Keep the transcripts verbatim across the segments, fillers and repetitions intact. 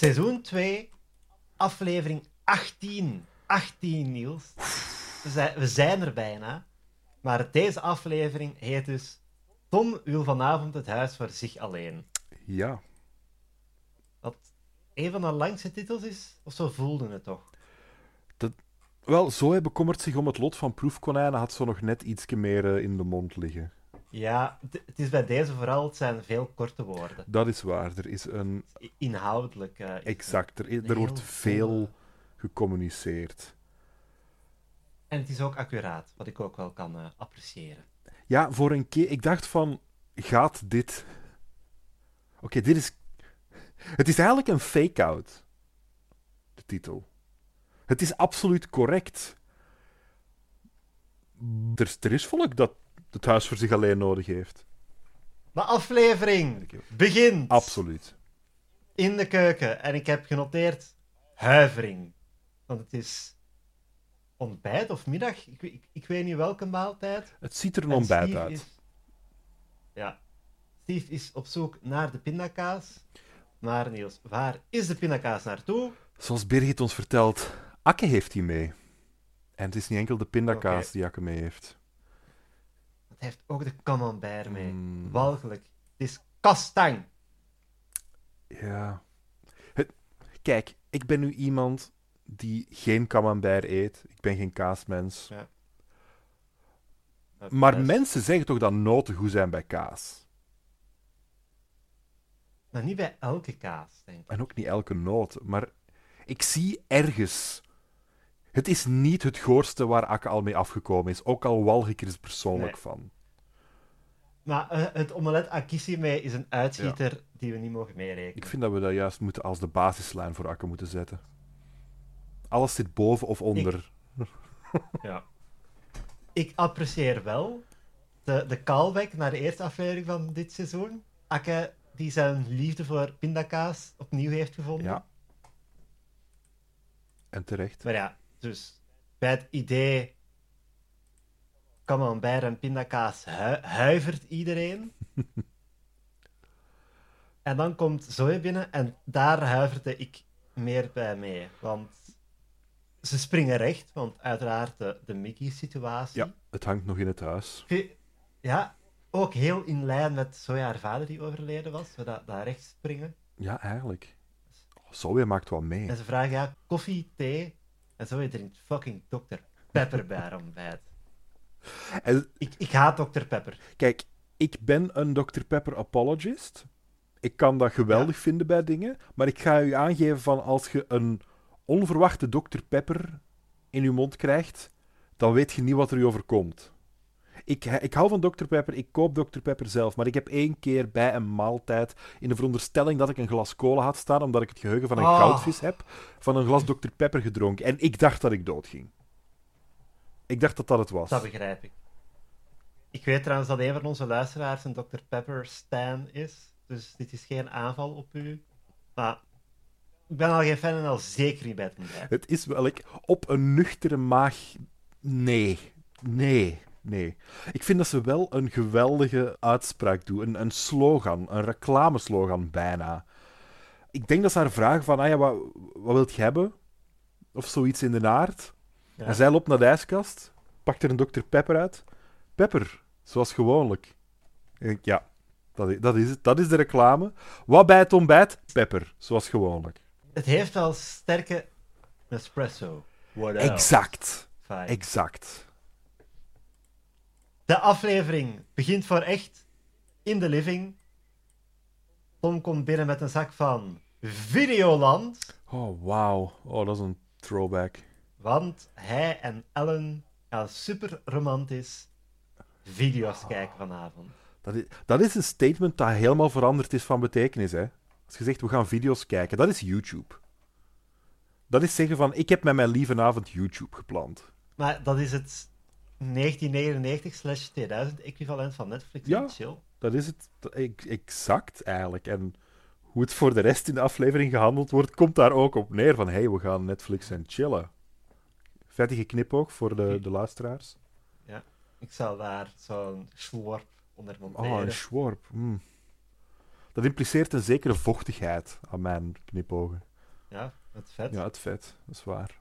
Seizoen twee, aflevering achttien. achttien, Niels. We zijn, we zijn er bijna. Maar deze aflevering heet dus Tom wil vanavond het huis voor zich alleen. Ja. Wat een van de langste titels is, of zo voelde het toch? Dat... Wel, zo hij bekommert zich om het lot van proefkonijnen had zo nog net ietsje meer uh, in de mond liggen. Ja, d- het is bij deze vooral, het zijn veel korte woorden. Dat is waar. Er is een... I- Inhoudelijk. Uh, is exact. Er, is, een er wordt heel veel volle- gecommuniceerd. En het is ook accuraat, wat ik ook wel kan uh, appreciëren. Ja, voor een keer... Ik dacht van... Gaat dit... Oké, okay, dit is... Het is eigenlijk een fake-out. De titel. Het is absoluut correct. Er, er is volk dat het huis voor zich alleen nodig heeft. De aflevering begint. Absoluut. In de keuken. En ik heb genoteerd huivering. Want het is ontbijt of middag. Ik, ik, ik weet niet welke maaltijd. Het ziet er een En ontbijt Steve uit. Is... Ja. Steve is op zoek naar de pindakaas. Maar Niels, waar is de pindakaas naartoe? Zoals Birgit ons vertelt, Akke heeft die mee. En het is niet enkel de pindakaas Oké. die Akke mee heeft. Het heeft ook de camembert mee. Mm. Walgelijk. Het is kastang. Ja. Het... Kijk, ik ben nu iemand die geen camembert eet. Ik ben geen kaasmens. Ja. Maar Best. mensen zeggen toch dat noten goed zijn bij kaas. Maar niet bij elke kaas, denk ik. En ook niet elke noot. Maar ik zie ergens... Het is niet het goorste waar Akke al mee afgekomen is. Ook al walg ik er eens persoonlijk Nee. van. Maar uh, het omelet akissime is een uitschieter die we niet mogen meerekenen. Ik vind dat we dat juist moeten als de basislijn voor Akke moeten zetten. Alles zit boven of onder. Ja. Ik apprecieer wel de, de callback naar de eerste aflevering van dit seizoen. Akke die zijn liefde voor pindakaas opnieuw heeft gevonden. Ja. En terecht. Maar ja, dus bij het idee camembert en pindakaas hu- huivert iedereen. En dan komt Zoe binnen en daar huiverde ik meer bij mee. Want ze springen recht, want uiteraard de, de Mickey-situatie. Ja, het hangt nog in het huis. Ja, ook heel in lijn met Zoe haar vader die overleden was. Zo dat, dat recht springen. Ja, eigenlijk. Oh, Zoe maakt wat mee. En ze vragen ja, koffie, thee. En Zoe drinkt fucking dokter Pepper bij haar ontbijt. En, Ik, ik haat dokter Pepper. kijk, ik ben een dokter Pepper apologist. Ik kan dat geweldig Ja. vinden bij dingen. Maar ik ga u aangeven van als je een onverwachte dokter Pepper in je mond krijgt, dan weet je niet wat er je overkomt. Ik, ik hou van dokter Pepper, ik koop dokter Pepper zelf, maar ik heb één keer bij een maaltijd, in de veronderstelling dat ik een glas cola had staan, omdat ik het geheugen van een Oh. goudvis heb, van een glas dokter Pepper gedronken. En ik dacht dat ik doodging. Ik dacht dat dat het was. Dat begrijp ik. Ik weet trouwens dat een van onze luisteraars een dokter Pepper stan is. Dus dit is geen aanval op u. Maar ik ben al geen fan en al zeker niet bij het ontbijt. Het is wel, ik, op een nuchtere maag, nee, nee, nee. Ik vind dat ze wel een geweldige uitspraak doen, een, een slogan, een reclameslogan bijna. Ik denk dat ze haar vragen van, ah ja, wat, wat wilt je hebben? Of zoiets in de aard. Ja. En zij loopt naar de ijskast, pakt er een dokter Pepper uit. Pepper, zoals gewoonlijk. En ik, ja, dat is, dat is het. Dat is de reclame. Wat bij het ontbijt? Pepper, zoals gewoonlijk. Het heeft wel sterke espresso. What else? Exact. Fine. Exact. De aflevering begint voor echt in de living. Tom komt binnen met een zak van Videoland. Oh, wauw. Oh, dat is een throwback. Want hij en Ellen gaan super romantisch video's kijken vanavond. Dat is, dat is een statement dat helemaal veranderd is van betekenis, hè. Als je zegt, we gaan video's kijken, dat is YouTube. Dat is zeggen van, ik heb met mijn lieve avond YouTube gepland. Maar dat is het negentien negenennegentig slash tweeduizend equivalent van Netflix Ja. en chill. Dat is het dat- ex- exact, eigenlijk. En hoe het voor de rest in de aflevering gehandeld wordt, komt daar ook op neer van, hé, hey, we gaan Netflix en chillen. Vettige knipoog voor de, de luisteraars. Ik zal daar zo'n slorp onder monteren. Oh, een schworp. Mm. Dat impliceert een zekere vochtigheid aan mijn knipogen. Ja, het vet. Ja, het vet. Dat is waar.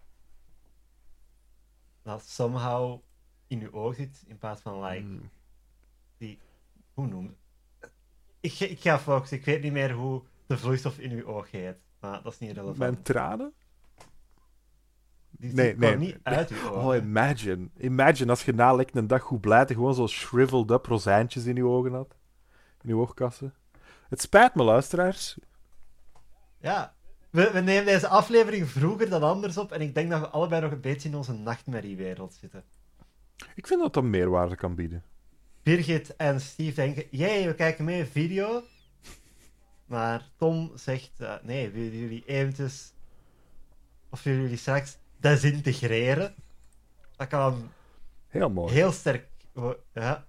Dat somehow in je oog zit, in plaats van, like, Mm. die... Hoe noem ik, ik ga focussen, ik weet niet meer hoe de vloeistof in je oog heet. Maar dat is niet relevant. Mijn tranen? Die Nee, nee, nee. nee. niet uit je ogen. Oh, imagine. Imagine als je na like, een dag goed blijft en gewoon zo shriveled up rozijntjes in je ogen had. In je oogkassen. Het spijt me, luisteraars. Ja, we, we nemen deze aflevering vroeger dan anders op en ik denk dat we allebei nog een beetje in onze nachtmerriewereld zitten. Ik vind dat dat meerwaarde kan bieden. Birgit en Steve denken, jee, we kijken mee een video. Maar Tom zegt, uh, nee, willen jullie eventjes... Of willen jullie straks desintegreren? Dat kan Heel mooi. heel sterk... Ja.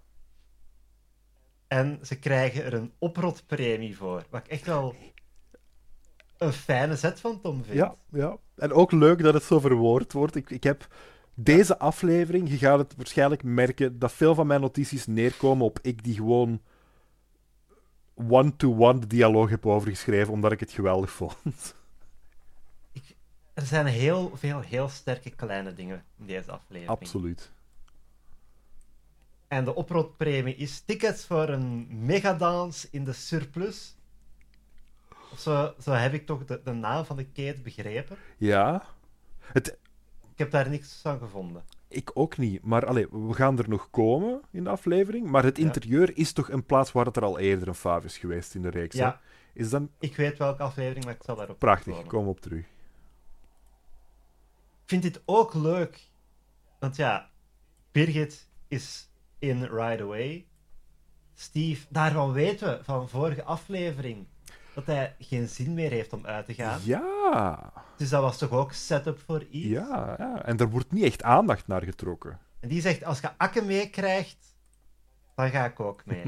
En ze krijgen er een oprotpremie voor. Wat ik echt wel een fijne zet van Tom vind. Ja, ja. En ook leuk dat het zo verwoord wordt. Ik, ik heb deze aflevering, je gaat het waarschijnlijk merken, dat veel van mijn notities neerkomen op ik die gewoon one-to-one de dialoog heb overgeschreven, omdat ik het geweldig vond. Ik, er zijn heel veel heel sterke kleine dingen in deze aflevering. Absoluut. En de oprotpremie is tickets voor een megadans in de surplus. Of zo, zo heb ik toch de, de naam van de keten begrepen. Ja. Het, Ik heb daar niks van gevonden. ik ook niet. Maar allee, we gaan er nog komen in de aflevering. Maar het Ja. interieur is toch een plaats waar het er al eerder een faaf is geweest in de reeks. Ja. Hè? Is dan Ik weet welke aflevering, maar ik zal daarop prachtig. komen. Kom op terug. Ik vind dit ook leuk. Want ja, Birgit is in right away. Steve, daarvan weten we van vorige aflevering dat hij geen zin meer heeft om uit te gaan. Ja. Dus dat was toch ook setup voor iets? Ja, ja. En er wordt niet echt aandacht naar getrokken. En die zegt, als je Akke meekrijgt, dan ga ik ook mee.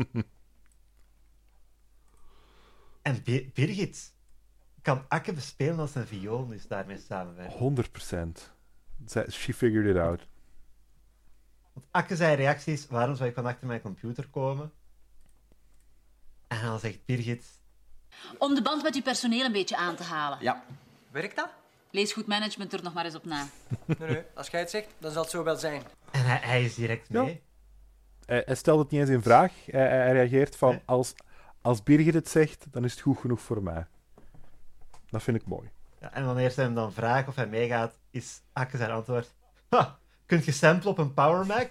En Bir- Birgit kan Akke bespelen als een viool, dus daarmee samenwerken. honderd procent. She figured it out. Want Akke zijn reactie is, waarom zou ik van achter mijn computer komen? En dan zegt Birgit, Om de band met uw personeel een beetje aan te halen. Ja. Werkt dat? Lees goed management er nog maar eens op na. Nee, nee. Als jij het zegt, dan zal het zo wel zijn. en hij, hij is direct Ja. mee. Hij, hij stelt het niet eens in vraag. Hij, hij reageert van, Nee. als, als Birgit het zegt, dan is het goed genoeg voor mij. Dat vind ik mooi. Ja, en wanneer ze hem dan vragen of hij meegaat, is Akke zijn antwoord, ha, kunt je samplen op een Power Mac?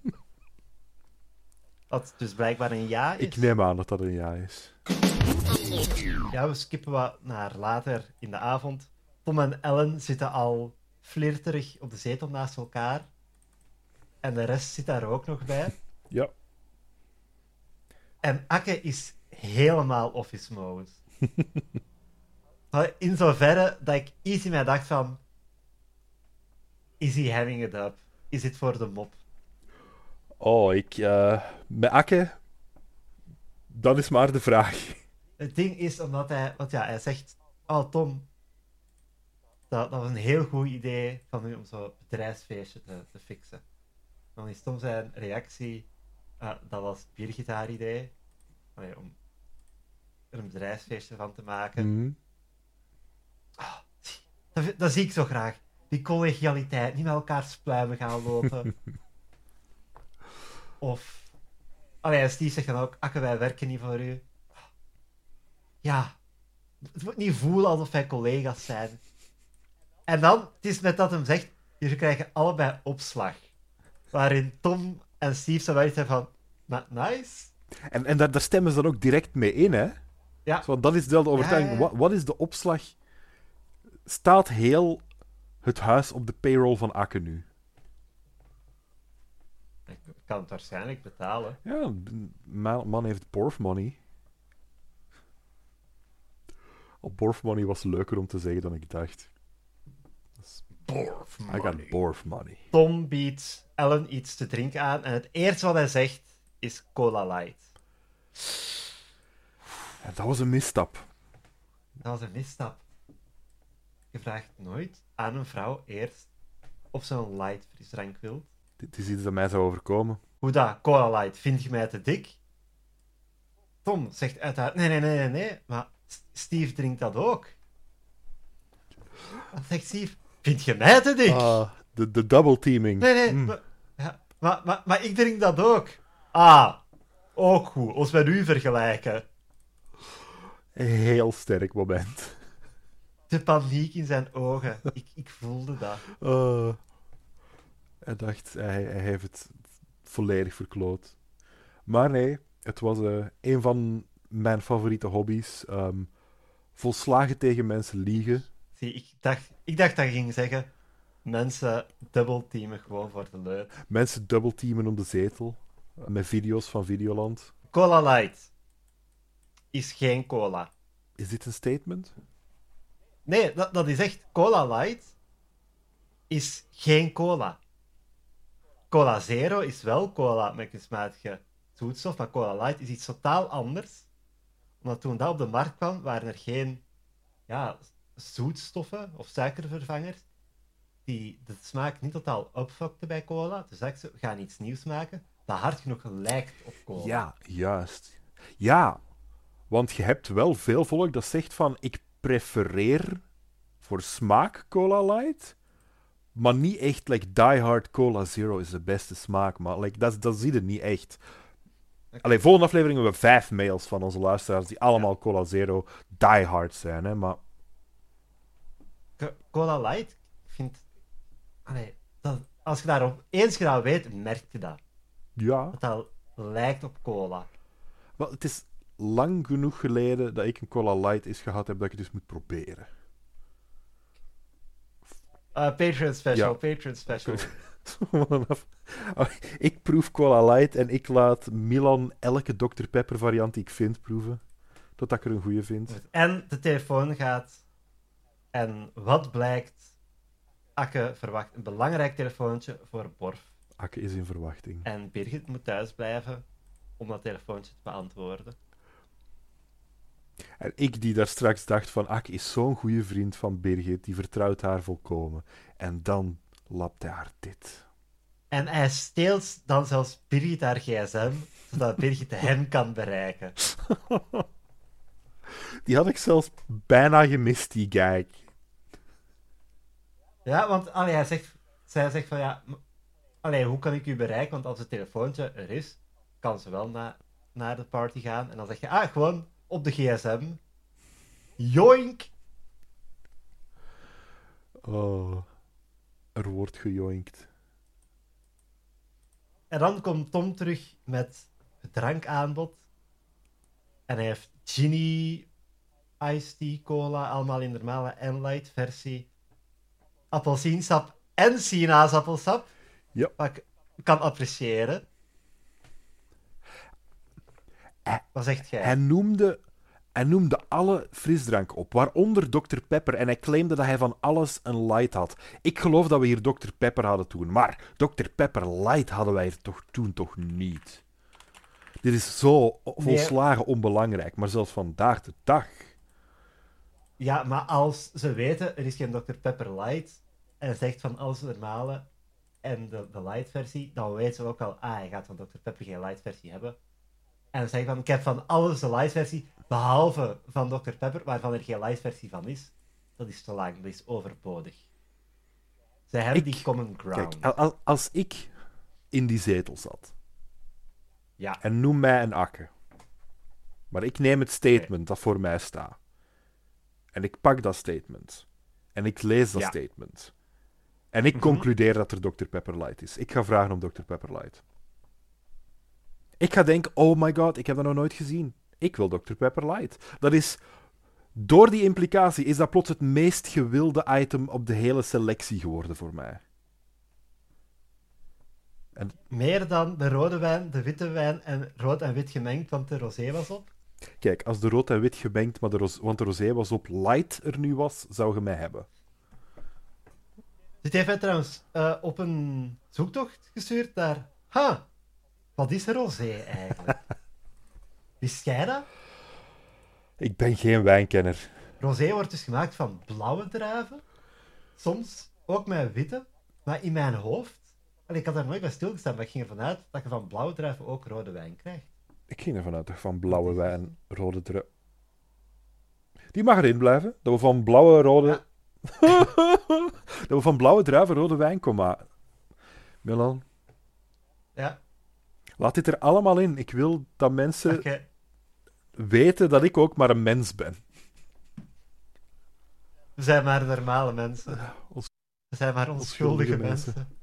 Wat dus blijkbaar een ja is. Ik neem aan dat dat een ja is. Ja, we skippen wat naar later in de avond. Tom en Ellen zitten al flirterig op de zetel naast elkaar. En de rest zit daar ook nog bij. Ja. En Akke is helemaal office mode. In zoverre dat ik iets in mij dacht van... Is he having it up? Is dit voor de mop? Oh, ik... eh, met Akke... Dat is maar de vraag. Het ding is omdat hij... Want ja, hij zegt... Oh, Tom... Dat, dat was een heel goed idee van u om zo'n bedrijfsfeestje te, te fixen. Dan is Tom zijn reactie... eh, dat was Birgit haar idee. Allee, om er een bedrijfsfeestje van te maken. Mhm. Dat, dat zie ik zo graag. Die collegialiteit. Niet met elkaar spluimen gaan lopen. Of... Allee, Steve zegt dan ook... Akke, wij werken niet voor u. Ja. Het moet niet voelen alsof wij collega's zijn. En dan, het is met dat hem zegt... Jullie krijgen allebei opslag. Waarin Tom en Steve zo wel iets hebben van... "Ma- Nice. En, en daar, daar stemmen ze dan ook direct mee in, hè? Ja. Zo, dat is dezelfde overtuiging. Ja, ja, ja. Wat, wat is de opslag? Staat heel het huis op de payroll van Akke nu? Ik kan het waarschijnlijk betalen. Ja, man, man heeft borf money. Op borf money was leuker om te zeggen dan ik dacht. Borf I got borf money. Tom biedt Ellen iets te drinken aan. En het eerste wat hij zegt is Cola Light. Ja, dat was een misstap. Dat was een misstap. Je vraagt nooit aan een vrouw eerst of ze een light frisdrank wil. Dit is iets dat mij zou overkomen. Hoe dat? Cola Light, vind je mij te dik? Tom zegt uiteraard, nee, nee, nee, nee, nee. Maar S- Steve drinkt dat ook. Dan zegt Sief, vind je mij te dik? Ah, de, de double teaming. Nee, nee, Mm. maar, ja, maar, maar, maar ik drink dat ook. Ah, ook goed, als we u vergelijken. Heel sterk moment. De paniek in zijn ogen. Ik, ik voelde dat. Uh, hij dacht, hij, hij heeft het volledig verkloot. Maar nee, het was uh, een van mijn favoriete hobby's. Um, volslagen tegen mensen liegen. Zie, ik dacht, ik dacht dat je ging zeggen... Mensen dubbelteamen gewoon voor de leut. Mensen dubbelteamen om de zetel. Uh, met video's van Videoland. Cola Light is geen cola. Is dit een statement? Nee, dat, dat is echt... Cola Light is geen cola. Cola Zero is wel cola met kunstmatige zoetstof, maar Cola Light is iets totaal anders. Omdat toen dat op de markt kwam, waren er geen ja, zoetstoffen of suikervervangers die de smaak niet totaal opfokten bij cola. Dus dacht ze, we gaan iets nieuws maken dat hard genoeg lijkt op cola. Ja, juist. Ja, want je hebt wel veel volk dat zegt van ik prefereer voor smaak Cola Light, maar niet echt like Die Hard Cola Zero is de beste smaak, maar like, dat, dat zie je niet echt. Allee, volgende aflevering hebben we vijf mails van onze luisteraars die allemaal ja. Cola Zero Die Hard zijn, hè, maar... Cola Light, ik vind... Allee, dat, als je daarop... Eens je dat weet, merk je dat. Ja. Dat dat lijkt op cola. Wel, het is lang genoeg geleden dat ik een Cola Light eens gehad heb dat ik het dus moet proberen. Uh, Patreon special, Ja. Patreon special. Ik proef Cola Light en ik laat Milan elke dokter Pepper variant die ik vind proeven. Totdat ik er een goede vind. En de telefoon gaat. En wat blijkt? Akke verwacht een belangrijk telefoontje voor Borf. Akke is in verwachting. En Birgit moet thuis blijven om dat telefoontje te beantwoorden. En ik die daar straks dacht van Akke is zo'n goede vriend van Birgit, die vertrouwt haar volkomen. En dan lapt hij haar dit. En hij steelt dan zelfs Birgit haar gsm, zodat Birgit hem kan bereiken. Die had ik zelfs bijna gemist, die gag. Ja, want allee, hij zegt, zij zegt van ja, allee, hoe kan ik u bereiken? Want als het telefoontje er is, kan ze wel na, naar de party gaan. En dan zeg je, ah, gewoon op de gsm. Joink! Oh, er wordt gejoinkt. En dan komt Tom terug met het drankaanbod. En hij heeft Ginny, Iced Tea, Cola, allemaal in de normale en light versie. Appelsiensap en sinaasappelsap. Ja. Wat ik kan appreciëren. Hij, Wat zegt jij? hij, noemde, hij noemde alle frisdrank op, waaronder dokter Pepper. En hij claimde dat hij van alles een light had. Ik geloof dat we hier dokter Pepper hadden toen. Maar dokter Pepper light hadden wij er toch, toen toch niet. Dit is zo volslagen onbelangrijk. Maar zelfs vandaag de dag... Ja, maar als ze weten, er is geen dokter Pepper Light, en hij zegt van alles normale en de, de light versie, dan weten ze ook al, ah, hij gaat van dokter Pepper geen light versie hebben. En dan zeg ik van, ik heb van alles de light versie, behalve van dokter Pepper, waarvan er geen light versie van is. Dat is te lang, dat is overbodig. Zij hebben Ik- die common ground. Kijk, al- al- als ik in die zetel zat Ja, en noem mij een akke, maar ik neem het statement dat voor mij staat en ik pak dat statement en ik lees dat Ja. statement en ik Mhm. concludeer dat er dokter Pepper Light is. Ik ga vragen om dokter Pepper Light. Ik ga denken, oh my god, ik heb dat nog nooit gezien. Ik wil dokter Pepper Light. Dat is... Door die implicatie is dat plots het meest gewilde item op de hele selectie geworden voor mij. meer dan de rode wijn, de witte wijn en rood en wit gemengd, want de rosé was op. Kijk, als de rood en wit gemengd, maar de ros- want de rosé was op light er nu was, zou je mij hebben. Dit heeft mij trouwens eh, op een zoektocht gestuurd naar... Ha, wat is rosé eigenlijk? Wist jij dat? Ik ben geen wijnkenner. Rosé wordt dus gemaakt van blauwe druiven. Soms ook met witte. Maar in mijn hoofd... En ik had daar nooit bij stilgestaan, maar ik ging ervan uit dat je van blauwe druiven ook rode wijn krijgt. Ik ging ervan uit dat van blauwe wijn, rode druif. Die mag erin blijven. Dat we van blauwe, rode Ja. Dat we van blauwe druiven rode wijn komen. Maar... Milan, Ja, laat dit er allemaal in. Ik wil dat mensen oké. weten dat ik ook maar een mens ben. We zijn maar normale mensen. Ons- We zijn maar onschuldige onschuldige mensen. mensen.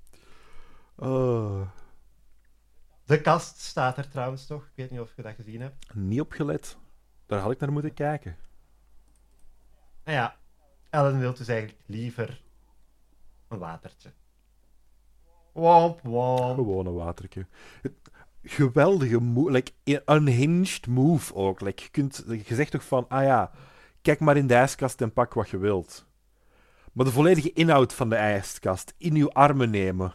Oh, De kast staat er trouwens toch. Ik weet niet of je dat gezien hebt. niet opgelet. Daar had ik naar moeten kijken. Nou ja, Ellen wil dus eigenlijk liever een watertje. Womp womp. Gewoon een watertje. Het- Geweldige move. Like, een unhinged move ook. Like, je, kunt, je zegt toch van, ah ja, kijk maar in de ijskast en pak wat je wilt. Maar de volledige inhoud van de ijskast in uw armen nemen.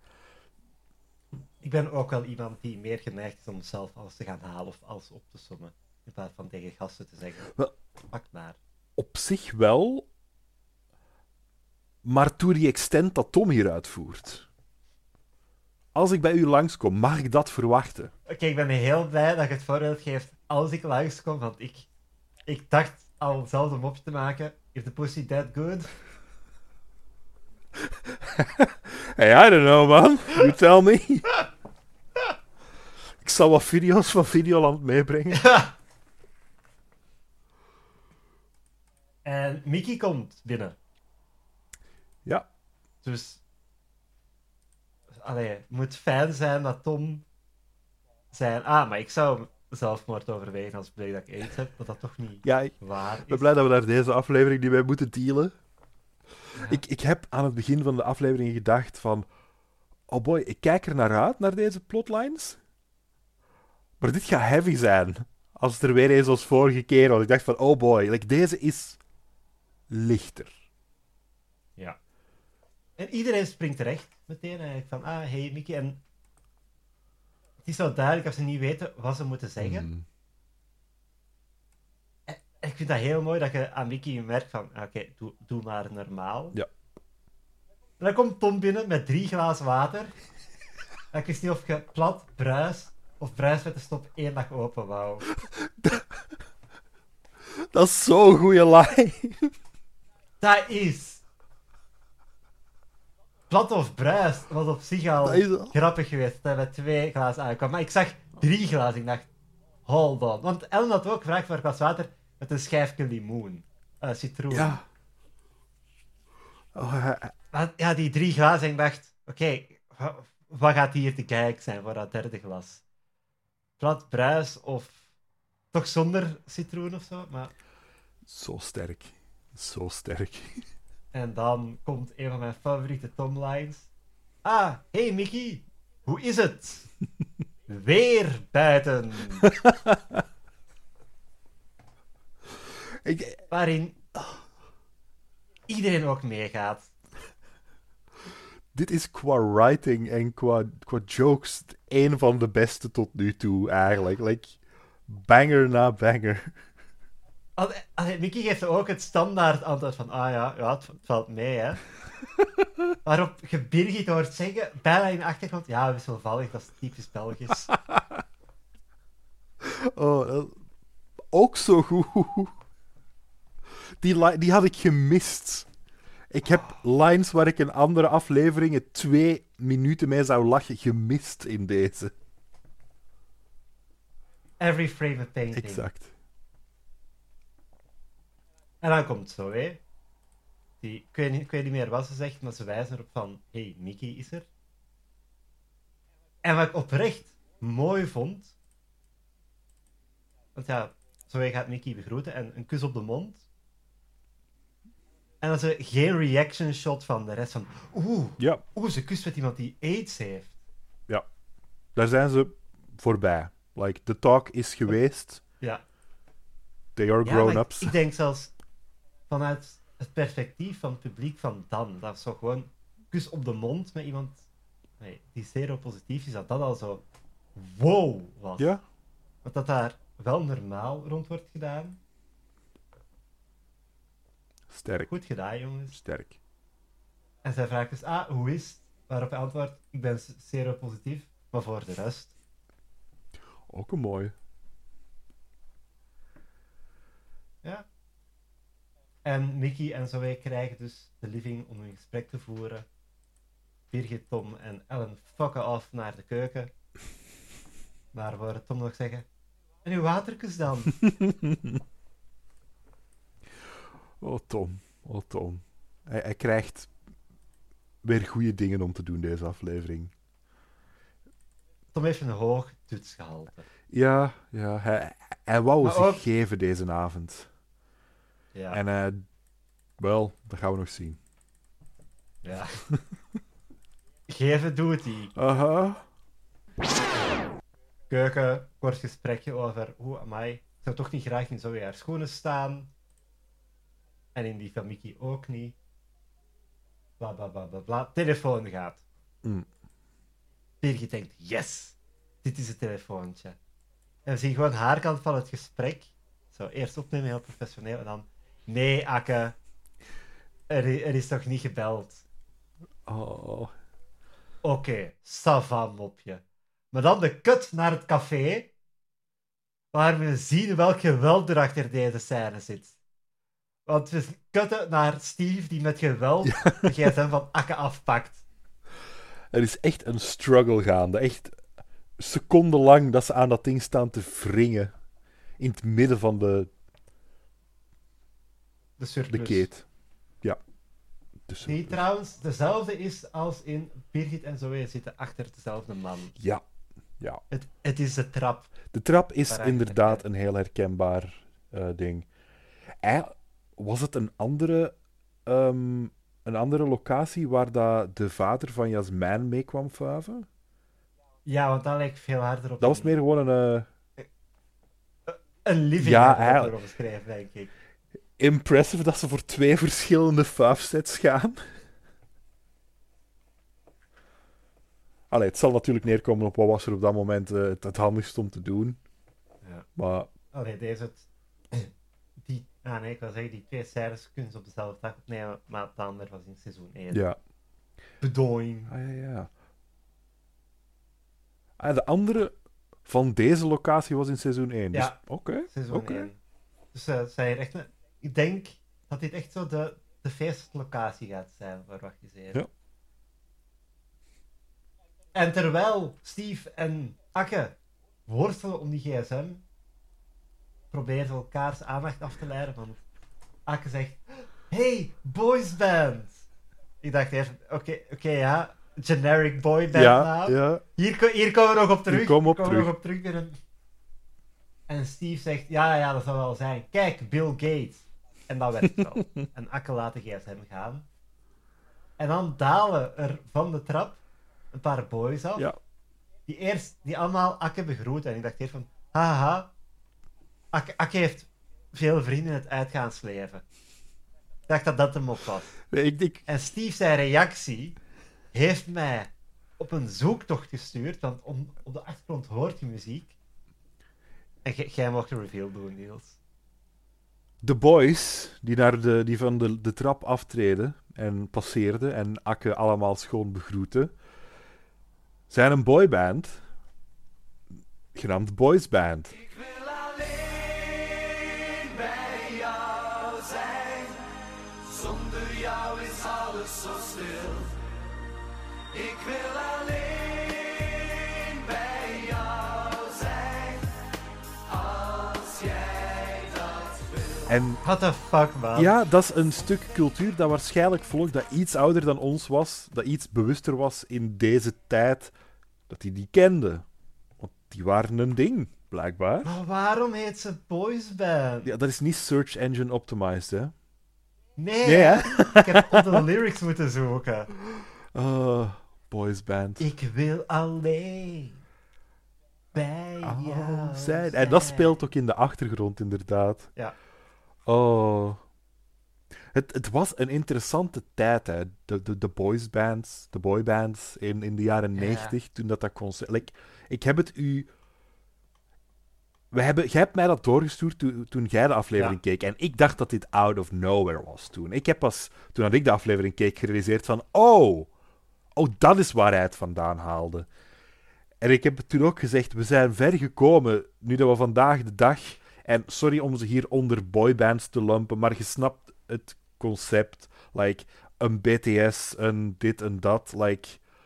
Ik ben ook wel iemand die meer geneigd is om zelf alles te gaan halen of alles op te sommen. In plaats van tegen gasten te zeggen, Wel- pak maar. Op zich wel. Maar to the extent dat Tom hier uitvoert. Als ik bij u langskom, mag ik dat verwachten? Oké, ik ben heel blij dat je het voorbeeld geeft als ik langskom, want ik, ik dacht al zelf om op te maken, is the pussy that good? Hey, I don't know, man. You tell me. Ik zal wat video's van Videoland meebrengen. En Mickey komt binnen. Ja. Dus... Allee, het moet fijn zijn dat Tom zei... Ah, maar ik zou zelfmoord overwegen als bleek dat ik aids heb, dat dat toch niet Ja, ik waar is. ben blij dat we daar deze aflevering niet mee moeten dealen. Ik, ik heb aan het begin van de aflevering gedacht van... Oh boy, ik kijk er naar uit, naar deze plotlines. Maar dit gaat heavy zijn. Als het er weer eens als vorige keer was. Ik dacht van, oh boy, like, deze is lichter. Ja. En iedereen springt terecht meteen eigenlijk van, ah, hey Mickey. En het is zo duidelijk als ze niet weten wat ze moeten zeggen. Mm. En ik vind dat heel mooi dat je aan Mickey merkt van, ah, oké, doe, doe maar normaal. Ja. En dan komt Tom binnen met drie glazen water. En ik wist niet of je plat, bruis of bruis met de stop één dag open wou. Dat is zo'n goede line. Dat is... Plat of bruis was op zich al Dat is al- grappig geweest dat hij met twee glazen aankwam. Maar ik zag drie glazen. Ik dacht, hold on. Want Ellen had ook gevraagd voor een glas water met een schijfje limoen. Eh, citroen. Ja. Oh, hij- hij- Maar ja, die drie glazen. En ik dacht, oké, wa- wat gaat hier te kijk zijn voor dat derde glas? Plat, bruis of toch zonder citroen of zo? Maar... Zo sterk. Zo sterk. En dan komt een van mijn favoriete Tom-lines. Ah, hey Mickey, hoe is het? Weer buiten. Ik, Waarin iedereen ook meegaat. dit is qua writing en qua, qua jokes een van de beste tot nu toe, eigenlijk. Like, banger na banger. Al- allee, Mickey geeft ook het standaard antwoord van, ah ja, ja het, het valt mee, hè. Waarop je Birgit hoort zeggen, bijna in de achtergrond, ja, wisselvallig, dat is typisch Belgisch. Oh, dat- ook zo goed. Die, li- die had ik gemist. Ik heb lines waar ik in andere afleveringen twee minuten mee zou lachen gemist in deze. Every frame a painting. Exact. En dan komt zo, hè. Die, ik, weet niet, ik weet niet meer wat ze zegt, maar ze wijzen erop van, hey, Mickey is er. En wat ik oprecht mooi vond... Want ja, zo gaat Mickey begroeten en een kus op de mond. En dan ze geen reaction shot van de rest van... Oeh, Ja, oeh, ze kust met iemand die AIDS heeft. daar zijn ze voorbij. Like, the talk is geweest. Ja. They are Ja, maar ik, grown-ups. ik denk zelfs vanuit het perspectief van het publiek van dan, dat is zo gewoon kus op de mond met iemand nee, die seropositief is, dat dat al zo wow was. Ja, Want dat daar wel normaal rond wordt gedaan. sterk. Goed gedaan, jongens. Sterk. En zij vraagt dus, ah, hoe is het? Waarop hij antwoordt, ik ben seropositief, maar voor de rest. Ook een mooie. Ja. En Mickey en Zoe krijgen dus de living om een gesprek te voeren. Birgit, Tom en Ellen fokken af naar de keuken. Maar we horen Tom nog zeggen... En uw watertjes dan? Oh, Tom. Oh, Tom. Hij, hij krijgt weer goede dingen om te doen, deze aflevering. Tom heeft een hoog toetsgehalte. Ja, ja. Hij, hij wou Maar zich ook- geven deze avond. Ja, En, eh, wel, dat gaan we nog zien. ja. Geven doet hij. Aha. Keuken, kort gesprekje over... Oeh, amai, ik zou toch niet graag in Zoe haar schoenen staan. En in die van Mickey ook niet. Bla, bla, bla, bla, bla. Telefoon gaat. Mm. Birgit denkt, yes, dit is het telefoontje. En we zien gewoon haar kant van het gesprek. Zo, eerst opnemen, heel professioneel, en dan... Nee, Akke, er, i- er is toch niet gebeld? Oh. Oké, okay, ça va, mopje. Maar dan de cut naar het café, waar we zien welk geweld er achter deze scène zit. Want we cutten naar Steve, die met geweld de gsm van Akke afpakt. Er is echt een struggle gaande. Echt secondenlang dat ze aan dat ding staan te wringen. In het midden van de, De surplus. de keet. Ja. Dus, Die trouwens dezelfde is als in Birgit en Zoe zitten achter dezelfde man. ja. Ja. Het, het is de trap. De trap is Waarachter inderdaad je- een heel herkenbaar eh, ding. Ei- was het een andere, ehm, een andere locatie waar dat de vader van Jasmijn mee kwam vuiven? Ja, want dat lijkt veel harder op. Dat was een- meer gewoon een eh, een living Ja, had ik eigenlijk. erop geschreven, denk ik. impressive dat ze voor twee verschillende vuifsets gaan. Allee, het zal natuurlijk neerkomen op wat was er op dat moment eh, het, het handigst om te doen. Ja. Maar Allee, deze... Het... Die... Ah nee, ik wil zeggen, die twee scènes kunnen ze op dezelfde dag opnemen, maar het andere was in seizoen één. ja. Bedoeling. Ah, ja, ja. Ah, de andere van deze locatie was in seizoen één. Ja. Dus, oké. Seizoen Oké. één. Dus uh, zij echt... een- Ik denk dat dit echt zo de, de feestlocatie gaat zijn voor wat je zei. Ja. En terwijl Steve en Akke worstelen om die gsm, proberen ze elkaars aandacht af te leiden, want Akke zegt, hey, boysband! Ik dacht even, oké, oké, ja, generic boyband Ja, naam. ja. Hier, ko- hier komen we nog op terug. Hier komen we op Hier terug. nog op terug. binnen. En Steve zegt, ja, ja, dat zal wel zijn. Kijk, Bill Gates. En dat werkt wel. En Akke laat de gsm gaan. En dan dalen er van de trap een paar boys af. Ja. Die eerst, die allemaal Akke begroeten. En ik dacht eerst van, haha, Akke, Akke heeft veel vrienden in het uitgaansleven. Ik dacht dat dat hem op was. Nee, ik denk... En Steve, zijn reactie, heeft mij op een zoektocht gestuurd, want om, op de achtergrond hoort je muziek. En j- jij mocht een reveal doen, Niels. De boys die, naar de, die van de, de trap aftreden en passeerden en Akke allemaal schoon begroeten, zijn een boyband genaamd Boys Band. Ik wil alleen bij jou zijn. Zonder jou is alles zo stil. Ik wil alleen bij jou zijn. Als jij dat wil. En What the fuck, man? ja, dat is een stuk cultuur dat waarschijnlijk volgt, dat iets ouder dan ons was, dat iets bewuster was in deze tijd, dat die die kenden. Want die waren een ding, blijkbaar. Maar waarom heet ze Boys Band? Ja, dat is niet search engine optimized, hè. Nee, Nee, hè? ik heb op de lyrics moeten zoeken. Oh, Boys Band. Ik wil alleen bij Oh, jou zijn. En dat speelt ook in de achtergrond, inderdaad. Ja. Oh. Het, het was een interessante tijd, hè. De, de, de boysbands, de boybands in, in de jaren Ja. negentig, toen dat, dat concept... Like, ik heb het u... We hebben, jij hebt mij dat doorgestuurd toen, toen jij de aflevering keek. En ik dacht dat dit out of nowhere was toen. Ik heb pas, toen dat ik de aflevering keek, gerealiseerd van... Oh, oh, dat is waar hij het vandaan haalde. En ik heb het toen ook gezegd, we zijn ver gekomen, nu dat we vandaag de dag... En sorry om ze hier onder boybands te lumpen, maar je snapt het concept. Like, een B T S, een dit en dat. Like,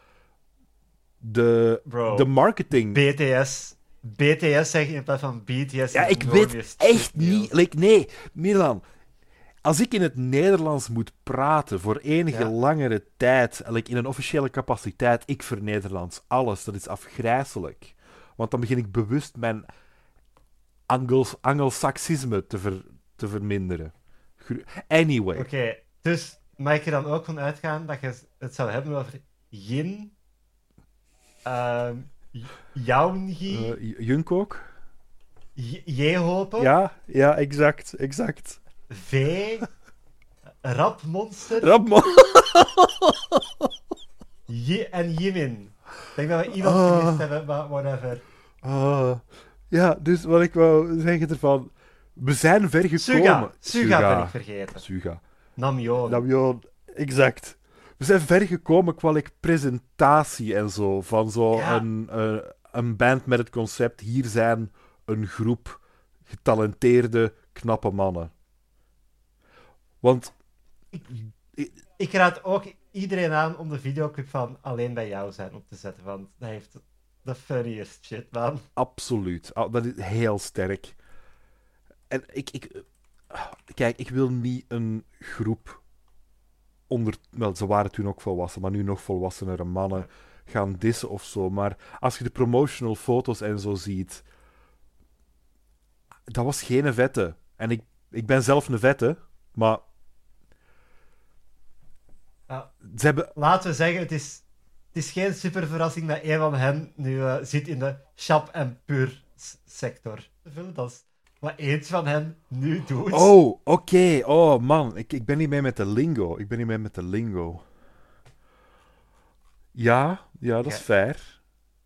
de, Bro, de marketing. B T S. B T S zeg je in plaats van B T S. ja, is ik nooit weet meer shit, echt Niels. niet... Like, nee, Milan. Als ik in het Nederlands moet praten voor enige Ja. langere tijd, like in een officiële capaciteit, ik vernederlands alles. Dat is afgrijselijk. Want dan begin ik bewust mijn Angels, Angelsaksisme te, ver, te verminderen. Gru- Anyway. Oké, dus mag ik er dan ook van uitgaan dat je het zou hebben over Yin, ehm Yaungi, Uh, J- Junk ook? J- Jehope, Ja, ja, exact, exact. V, Rapmonster Rapmo. J- en Jimin. Ik denk dat we iemand Ah. gemist hebben, maar whatever. Ah, ja, dus wat ik wou zeggen ervan... We zijn ver gekomen. Suga, Suga ben ik vergeten. Suga. Namjoon. Namjoon, exact. We zijn ver gekomen qua like, presentatie en zo. Van zo Ja. een, eh, een band met het concept... Hier zijn een groep getalenteerde, knappe mannen. Want... Ik raad ook iedereen aan om de videoclip van Alleen bij jou zijn op te zetten, want dat heeft de funniest shit, man. Absoluut. Ah, dat is heel sterk. En ik, ik... ah, Kijk, ik wil niet een groep onder... Wel, ze waren toen ook volwassen, maar nu nog volwassenere mannen gaan dissen of zo. Maar als je de promotional foto's en zo ziet... Dat was geen vette. En ik, ik ben zelf een vette, maar... Ja. Ze hebben... Laten we zeggen, het is, het is geen super verrassing dat een van hen nu eh, zit in de chap en puur s- sector. Dat is wat eens van hen nu doet. Oh, oké. Oh, man. Ik, ik ben niet mee met de lingo. Ik ben niet mee met de lingo. Ja, ja, dat is Ja. fair.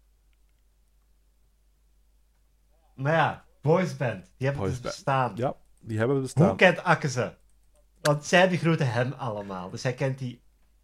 Maar ja, boysband, die hebben Boysband. dus bestaan. Ja, die hebben we bestaan. Hoe kent Akke ze? Want zij begroeten hem allemaal, dus hij kent die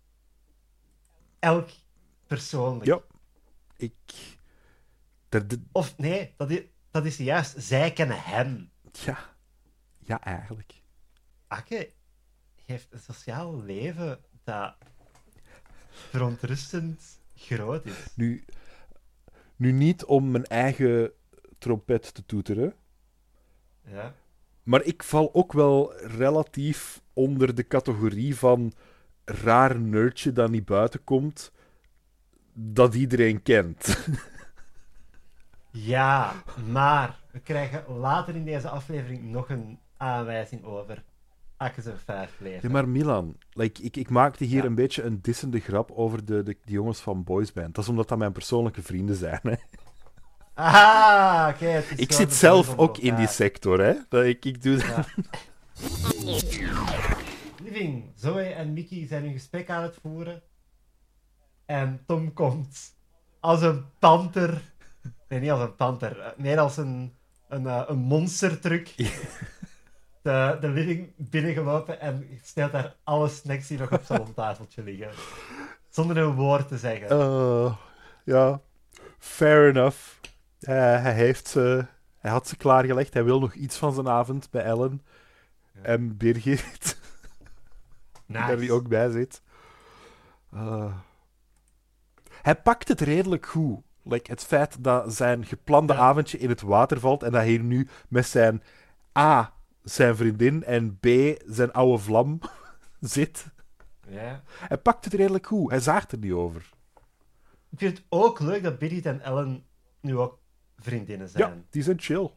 elk persoonlijk. Ja. Ik... Er, de- Of nee, dat is, dat is juist, zij kennen hem. ja. Ja, eigenlijk. Akke heeft een sociaal leven dat verontrustend groot is. Nu, nu niet om mijn eigen trompet te toeteren, Ja. maar ik val ook wel relatief onder de categorie van raar nerdje dat niet buiten komt, dat iedereen kent. Ja, maar we krijgen later in deze aflevering nog een aanwijzing over Akke's vijf leven. Ja, maar Milan, like, ik, ik maakte hier Ja. een beetje een dissende grap over de, de, die jongens van Boysband. Dat is omdat dat mijn persoonlijke vrienden zijn. Hè. Ah, oké. het is Ik gewoon zit de zelf broers ook onder in die elkaar. sector. Hè. Dat, ik, ik doe dat. Ja. Living, Zoe en Mickey zijn hun gesprek aan het voeren. En Tom komt als een panter. Nee, niet als een panter. eh, Meer als een, een, eh, een monstertruck. De, de living binnengelopen en stelt daar alle snacks die nog op zijn tafeltje liggen. Zonder een woord te zeggen. Uh, ja, fair enough. Uh, hij, heeft ze, hij had ze klaargelegd. Hij wil nog iets van zijn avond bij Ellen. En Birgit, daar die Nice. ook bij zit. Uh, hij pakt het redelijk goed. Like, het feit dat zijn geplande Ja. avondje in het water valt en dat hij nu met zijn A, zijn vriendin, en B, zijn oude vlam zit. Ja. Hij pakt het redelijk goed. Hij zaagt er niet over. Ik vind het ook leuk dat Birgit en Ellen nu ook vriendinnen zijn. Ja, die zijn chill.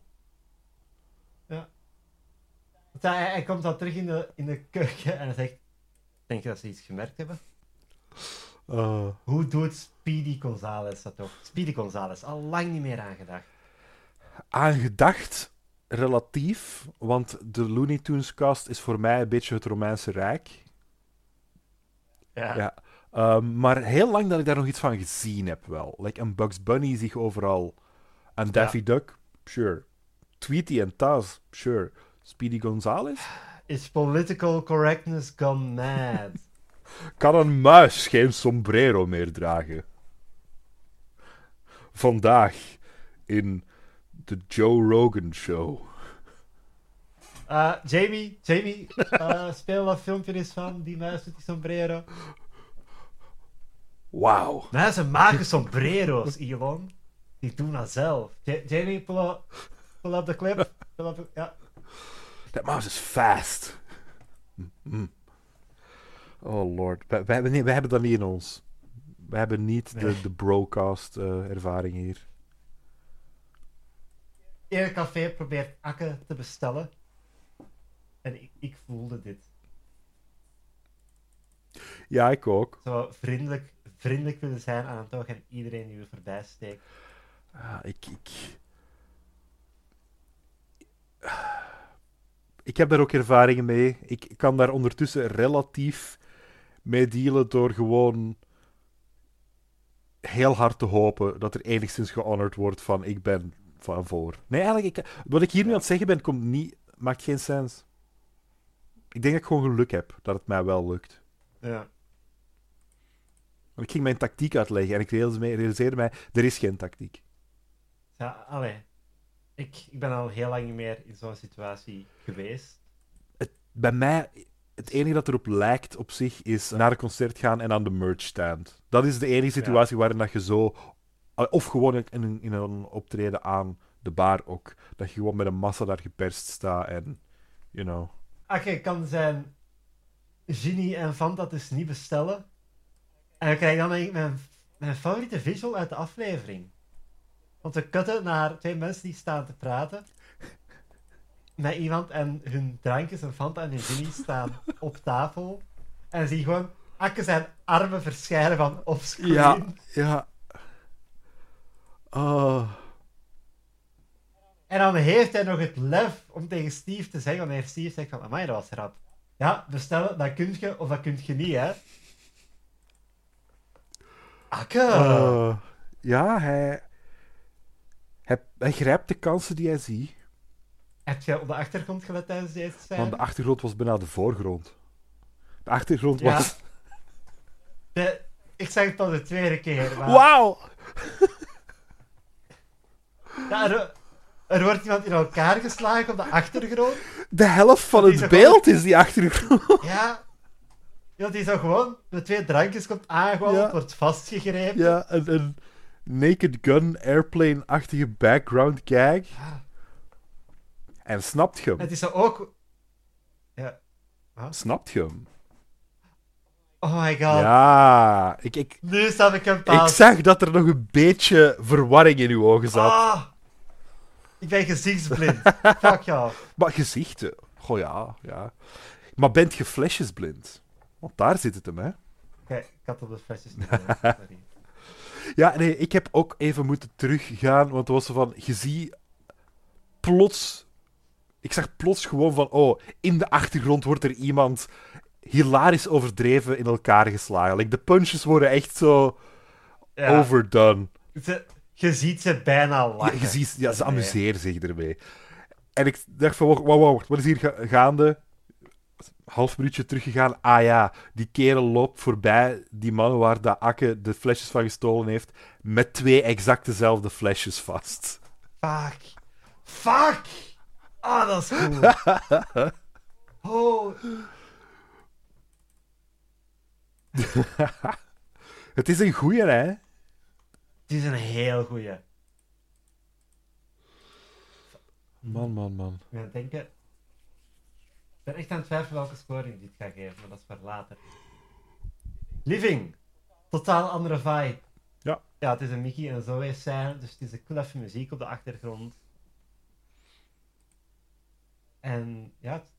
Want hij, hij komt dan terug in de, in de keuken en hij zegt... Denk je dat ze iets gemerkt hebben? Uh, Hoe doet Speedy Gonzales dat toch? Speedy Gonzales, al lang niet meer aangedacht. aangedacht, relatief, want de Looney Tunes cast is voor mij een beetje het Romeinse Rijk. Ja. Ja. Um, maar heel lang dat ik daar nog iets van gezien heb wel. Like een Bugs Bunny zie je overal. Een Daffy Duck, sure. Tweety en Taz, sure. Speedy Gonzales? Is political correctness gone mad? Kan een muis geen sombrero meer dragen? Vandaag in de Joe Rogan Show. Uh, Jamie, Jamie, uh, speel dat filmpje eens van die muis met die sombrero. Wauw. Muizen maken sombrero's, Elon. Die doen dat zelf. Ja- Jamie, pull up, pull up de clip. Pull up the- ja. That mouse is fast. Mm. Oh lord. Wij, wij, hebben, nee, wij hebben dat niet in ons. Wij hebben niet Nee. de, de broadcast eh, ervaring hier. Eén café probeert Akke te bestellen. En ik, ik voelde dit. Ja, ik ook. Zo vriendelijk, vriendelijk willen zijn aan het oog en iedereen die wil voorbij steekt. Ah, ik, ik... Ik heb daar ook ervaringen mee. Ik, ik kan daar ondertussen relatief mee dealen door gewoon heel hard te hopen dat er enigszins gehonored wordt van ik ben van voor. Nee, eigenlijk, ik, wat ik hier nu aan het zeggen ben, komt niet, maakt geen sens. Ik denk dat ik gewoon geluk heb dat het mij wel lukt. Ja. Want ik ging mijn tactiek uitleggen en ik realiseerde mij, realiseerde mij er is geen tactiek. Ja, allee. Ik, ik ben al heel lang niet meer in zo'n situatie geweest. Bij mij, het enige dat erop lijkt op zich, is naar een concert gaan en aan de merch stand. Dat is de enige situatie waarin dat je zo... Of gewoon in een, in een optreden aan de bar ook. Dat je gewoon met een massa daar geperst staat en... You know... Akke kan zijn Genie en Fanta dus niet bestellen. En dan krijg ik dan mijn, mijn, mijn favoriete visual uit de aflevering. Want we cutten naar twee mensen die staan te praten. Met iemand en hun drankjes en Fanta en hun Genie staan op tafel. En dan zie je gewoon Akke zijn armen verschijnen van offscreen. Ja, ja. Oh... En dan heeft hij nog het lef om tegen Steve te zeggen, wanneer Steve zegt van, amai, dat was rap. Ja, bestellen, dat kun je of dat kun je niet, hè. Akke! Eh, ja, hij, hij... Hij grijpt de kansen die hij ziet. Heb je op de achtergrond gelet tijdens deze scène? Want de achtergrond was bijna de voorgrond. De achtergrond Ja. was... De- ik zeg het al de tweede keer, maar... Wauw! Ja, er, er wordt iemand in elkaar geslagen op de achtergrond. De helft van Dat is het toch beeld is die achtergrond. Ja. Iemand die zo gewoon met twee drankjes komt aangewandeld, Ja. wordt vastgegrepen. Ja, een, een Naked Gun Airplane-achtige background gag. En snapt je hem? Het is zo ook... Ja. Snapt je hem? Oh my god. Ja, ik, ik, Nu snap ik hem ik pas. zag dat er nog een beetje verwarring in uw ogen zat. Ah, ik ben gezichtsblind. Fuck jou. Maar gezichten, goh ja, ja. Maar bent je flesjesblind? Want daar zit het hem, hè? Oké, ik had op de flesjes niet gelet, sorry. Ja, nee, ik heb ook even moeten teruggaan, want het was zo van, je ziet plots... Ik zag plots gewoon van, oh, in de achtergrond wordt er iemand hilarisch overdreven in elkaar geslagen. Like, de punches worden echt zo Ja, overdone. ze, je ziet ze bijna Ja, lachen. je ziet, ja, ze ermee. amuseren zich ermee. En ik dacht van, wacht, wacht, wacht, wat is hier ga- gaande? Half minuutje teruggegaan. Ah ja, die kerel loopt voorbij die man waar dat Akke de flesjes van gestolen heeft, met twee exact dezelfde flesjes vast. Fuck. Fuck! Ah, dat is cool. Oh, Het is een goeie, hè? het is een heel goeie. Man, man, man. Ik ben aan het denken... Ik ben echt aan het twijfelen welke score ik dit ga geven, maar dat is voor later. Living. Totaal andere vibe. Ja. Ja, het is een Mickey en Zoe scène, dus het is een kleffe muziek op de achtergrond. En ja, het-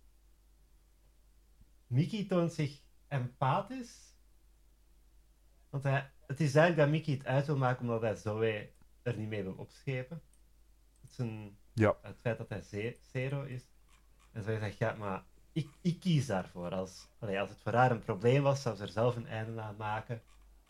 Mickey toont zich empathisch. Want hij, het is duidelijk dat Mickey het uit wil maken omdat hij Zoe er niet mee wil opschepen. Het is een, Ja. het feit dat hij ze- zero is. En Zoe zegt, ja, maar ik, ik kies daarvoor. Als, allee, als het voor haar een probleem was, zou ze er zelf een einde aan maken.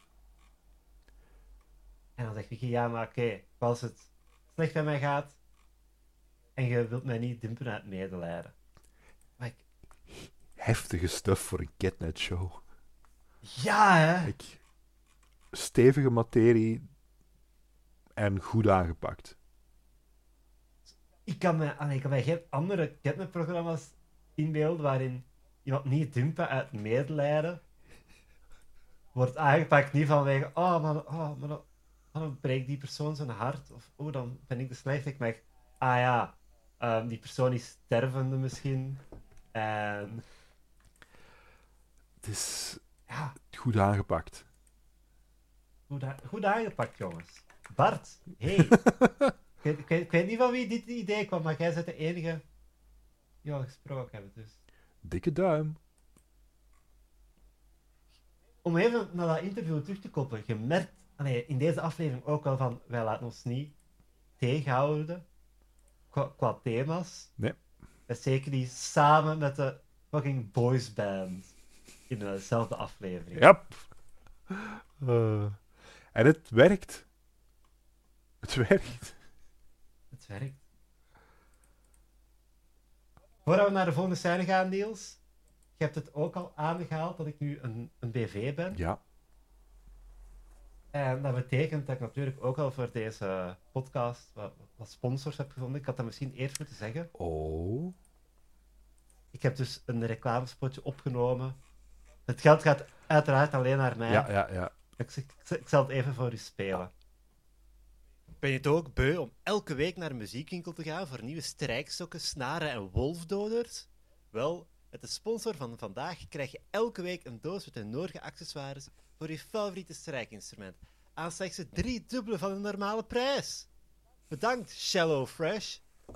En dan zegt Mickey, ja, maar oké, als het slecht met mij gaat en je wilt mij niet dumpen uit medelijden. Maar ik, Heftige stuff voor een Catnet show. ja, hè? Ik, stevige materie en goed aangepakt. ik kan me, allee, ik kan mij geen andere ketnetprogramma's inbeelden waarin iemand niet dumpen uit medelijden wordt aangepakt. Niet vanwege, oh, maar, oh, maar dan, oh, dan breekt die persoon zijn hart. Of, oh, dan ben ik de slechterik. Maar, ah ja, um, die persoon is stervende misschien. En Het is ja, goed aangepakt. goed, a- goed aangepakt, jongens. Bart, hey. ik, weet, ik, weet, ik weet niet van wie dit idee kwam, maar jij bent de enige die al gesproken hebben. Dus. Dikke duim. Om even naar dat interview terug te koppelen, je merkt allee, in deze aflevering ook wel van, wij laten ons niet tegenhouden qua, qua thema's. Nee. En zeker die samen met de fucking boys band in dezelfde aflevering. Yep. Uh, en het werkt. Het werkt. Het werkt. Voordat we naar de volgende scène gaan, Niels, je hebt het ook al aangehaald dat ik nu een, een B V ben. Ja. En dat betekent dat ik natuurlijk ook al voor deze podcast wat, wat sponsors heb gevonden. Ik had dat misschien eerst moeten zeggen. Oh. Ik heb dus een reclamespotje opgenomen. Het geld gaat uiteraard alleen naar mij. Ja, ja, ja. Ik, ik, ik zal het even voor u spelen. Ben je het ook beu om elke week naar een muziekwinkel te gaan voor nieuwe strijkstokken, snaren en wolfdoders? Wel, met de sponsor van vandaag krijg je elke week een doos met de nodige accessoires voor je favoriete strijkinstrument. Aan slechts het driedubbele van de normale prijs. Bedankt, Shallow Fresh.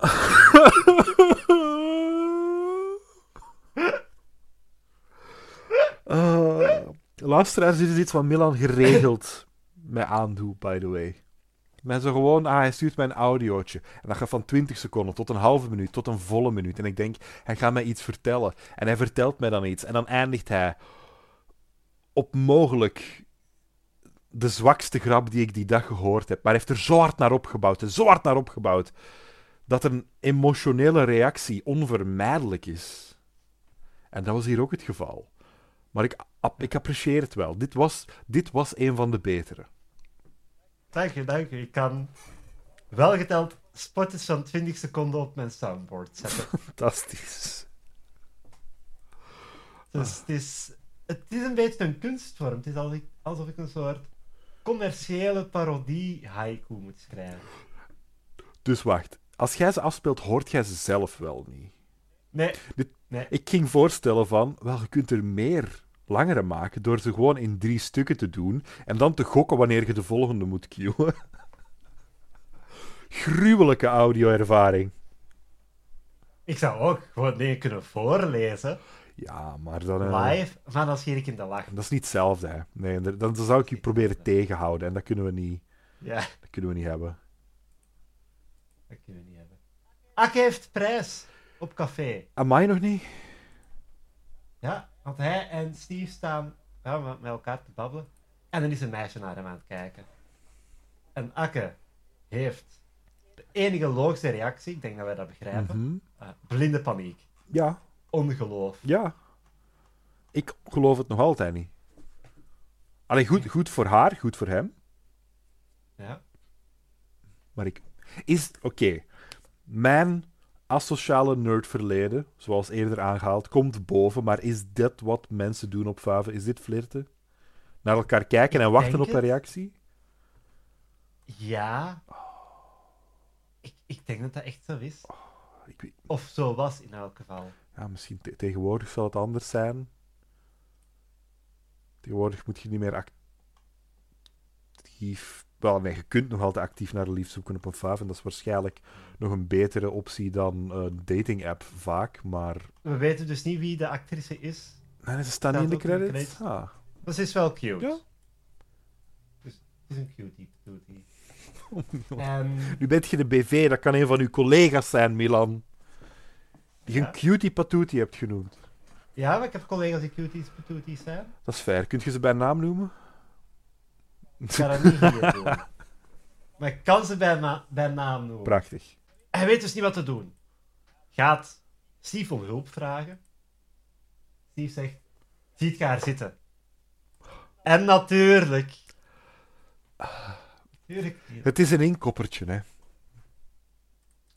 Uh, luisteraars, dit is iets wat Milan geregeld mij aandoet, by the way. Men zo gewoon, ah, hij stuurt mij een audiootje. En dat gaat van twintig seconden tot een halve minuut, tot een volle minuut. En ik denk, hij gaat mij iets vertellen. En hij vertelt mij dan iets. En dan eindigt hij op mogelijk de zwakste grap die ik die dag gehoord heb. Maar hij heeft er zo hard naar opgebouwd, en zo hard naar opgebouwd, dat een emotionele reactie onvermijdelijk is. En dat was hier ook het geval. Maar ik, ik apprecieer het wel. Dit was, dit was een van de betere. Dank je, dank je. Ik kan wel geteld spotjes van twintig seconden op mijn soundboard zetten. Fantastisch. Dus het is, het is een beetje een kunstvorm. Het is alsof ik, alsof ik een soort commerciële parodie-haiku moet schrijven. Dus wacht. Als jij ze afspeelt, hoort jij ze zelf wel niet. Nee, Dit, nee. Ik ging voorstellen van, wel, je kunt er meer langere maken door ze gewoon in drie stukken te doen en dan te gokken wanneer je de volgende moet cueën. Gruwelijke audio-ervaring. Ik zou ook gewoon dingen kunnen voorlezen, Ja, maar dan... eh, live, maar dan schiet ik in de lach. dat is niet hetzelfde, hè. Nee, dan, dan zou ik je proberen tegenhouden en dat kunnen we niet, Ja, dat kunnen we niet hebben. dat kunnen we niet hebben. Akke heeft prijs op café. Amai nog niet? Ja, want hij en Steve staan ja, met met elkaar te babbelen. En dan is een meisje naar hem aan het kijken. En Akke heeft de enige logische reactie, ik denk dat wij dat begrijpen, Mhm. uh, blinde paniek. Ja, Ongeloof. ja. Ik geloof het nog altijd niet. Allee, goed, goed voor haar, goed voor hem. Ja. Maar ik... Is... Oké. Mijn asociale nerdverleden, zoals eerder aangehaald, komt boven. Maar is dit wat mensen doen op Vave? Is dit flirten? Naar elkaar kijken en Ik wachten denk op een het. reactie? Ja. Ik, ik denk dat dat echt zo is. Ik weet... Of zo was in elk geval. Ja, misschien te- tegenwoordig zal het anders zijn. Tegenwoordig moet je niet meer actief... Wel, nee, je kunt nog altijd actief naar de liefde zoeken op een Vave. En dat is waarschijnlijk nog een betere optie dan een dating-app vaak. Maar... We weten dus niet wie de actrice is. Nee, ze staan niet in de Staat ook in de credits. credits. Ah. Dat is wel cute. Ja. Dus het is een cutie, patootie. En Nu bent je de B V, dat kan een van uw collega's zijn, Milan. Die je Ja. een cutie patootie hebt genoemd. ja, maar ik heb collega's die cuties, patooties zijn. Dat is fair. Kunt je ze bij naam noemen? Ik ga dat niet hier doen. Maar ik kan ze bij, na- bij naam noemen. Prachtig. Hij weet dus niet wat te doen. Gaat Steve om hulp vragen. Steve zegt, ziet ga haar zitten. En natuurlijk... Natuurlijk niet. Het is een inkoppertje, hè.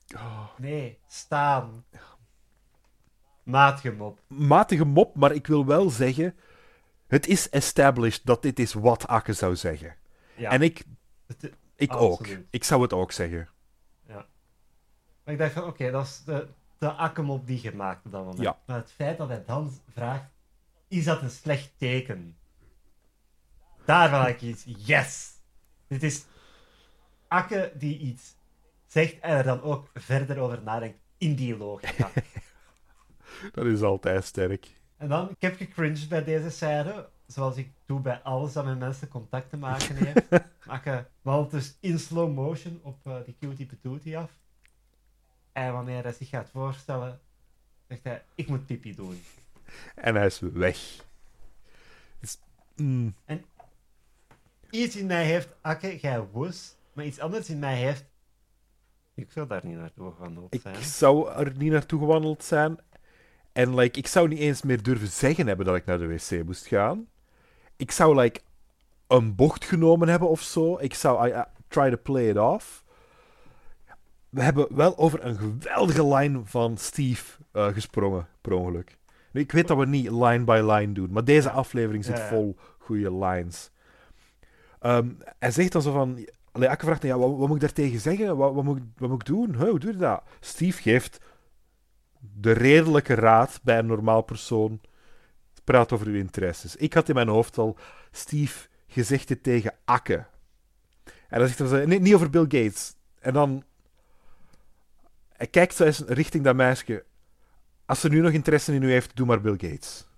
Nee, staan. Matige mop. Matige mop, maar ik wil wel zeggen... Het is established dat dit is wat Akke zou zeggen. Ja. En ik, Het- ik ook. absoluut. Ik zou het ook zeggen. Maar ik dacht van, oké, dat is de, de akkenmop die je maakt op dat moment. Ja. Maar het feit dat hij dan vraagt, is dat een slecht teken? Daarvan had ik iets, yes! Dit is Akke die iets zegt en er dan ook verder over nadenkt in die logica. Dat is altijd sterk. En dan, ik heb gecringed bij deze scène, zoals ik doe bij alles dat met mensen contact te maken heeft. Akke wandelt dus in slow motion op uh, die cutie patootie af. En wanneer hij zich gaat voorstellen, zegt hij, ik moet pipi doen. En hij is weg. Dus, mm, Iets in mij heeft, Akke, jij woes, maar iets anders in mij heeft, ik zou daar niet naartoe gewandeld ik zijn. zou er niet naartoe gewandeld zijn. En like, ik zou niet eens meer durven zeggen hebben dat ik naar de wc moest gaan. Ik zou like, een bocht genomen hebben of zo. Ik zou I, I, try to play it off. We hebben wel over een geweldige line van Steve uh, gesprongen, per ongeluk. Nu, ik weet dat we niet line by line doen, maar deze aflevering zit Ja, ja. vol goede lines. Um, hij zegt dan zo van... Allee, Akke vraagt, ja, wat, wat moet ik daartegen zeggen? Wat, wat, moet, ik- wat moet ik doen? Huh, hoe doe je dat? Steve geeft de redelijke raad bij een normaal persoon. Praat over uw interesses. Ik had in mijn hoofd al... Steve, je zegt dit tegen Akke. En dan zegt hij zo, nee, niet over Bill Gates. En dan... Hij kijkt zo eens richting dat meisje. Als ze nu nog interesse in u heeft, doe maar Bill Gates.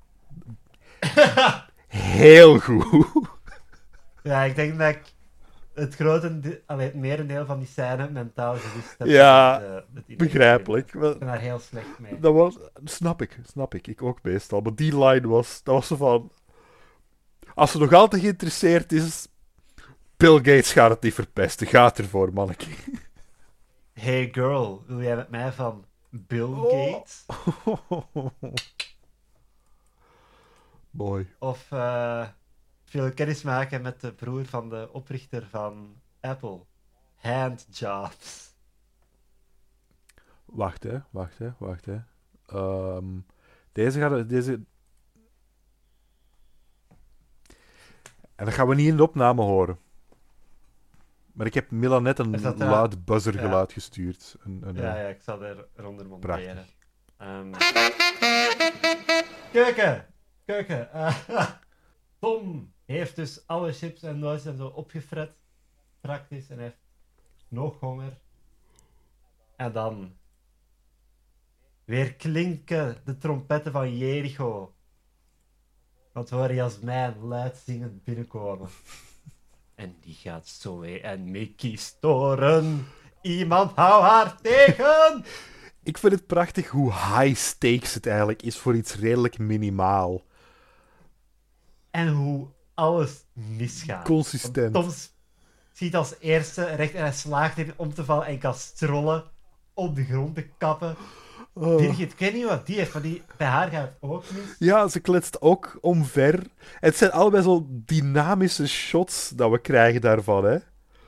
Heel goed. Ja, ik denk dat ik het grote, de- allee, het merendeel van die scène mentaal gewist heb. Ja, met, eh, met die Begrijpelijk. Wel, Ik ben daar heel slecht mee. dat was... Snap ik, snap ik. Ik ook meestal. Maar die line was... Dat was zo van... Als ze nog altijd geïnteresseerd is... Bill Gates gaat het niet verpesten. Gaat ervoor, manneke. Hey girl, wil jij met mij van Bill Oh. Gates? Mooi. Of eh veel kennis maken met de broer van de oprichter van Apple? Handjobs. Wacht, hè. Wacht, hè. Wacht, hè. Ehm, deze gaat... Deze... En dat gaan we niet in de opname horen. Maar ik heb Milan net een Is dat, eh, luid buzzergeluid ja. gestuurd. Een, een, Ja, eh, ja, ik zal er eronder monteren. Prachtig. Ehm. Keuken! Keuken! eh, Tom heeft dus alle chips en nootjes en zo opgefret. Praktisch. En hij heeft nog honger. En dan... Weer klinken de trompetten van Jericho. Want we horen Jasmijn luid zingend binnenkomen. En die gaat Zoe en Mickey storen. Iemand hou haar tegen! Ik vind het prachtig hoe high stakes het eigenlijk is voor iets redelijk minimaal. En hoe alles misgaat. Consistent. Want Tom s- ziet als eerste recht en hij slaagt erin om te vallen en kan strollen op de grond te kappen. Oh. Birgit, ik weet niet wat die heeft, maar die, bij haar gaat het ook mis. Ja, ze kletst ook omver. Het zijn allebei zo dynamische shots dat we krijgen daarvan, hè.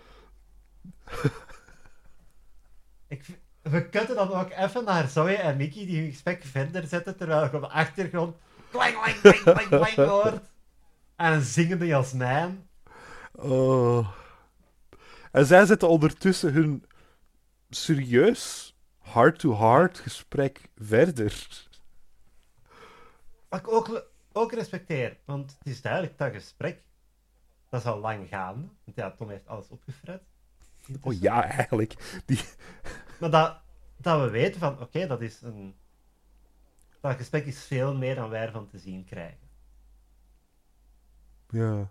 Ik, v- we kutten dan ook even naar Zoe en Mickey die hun gesprek verder zetten, terwijl ik op de achtergrond klang, klang, klang, klang, klang hoort. En een zingende Jasmijn. Oh. En zij zetten ondertussen hun serieus, heart-to-heart gesprek verder. Wat ik ook, le- ook respecteer, want het is duidelijk dat gesprek, dat is al lang gaande. Want ja, Tom heeft alles opgefret. Oh ja, eigenlijk. Die... Maar dat, dat we weten van, oké, dat is een... Dat gesprek is veel meer dan wij ervan te zien krijgen. Ja.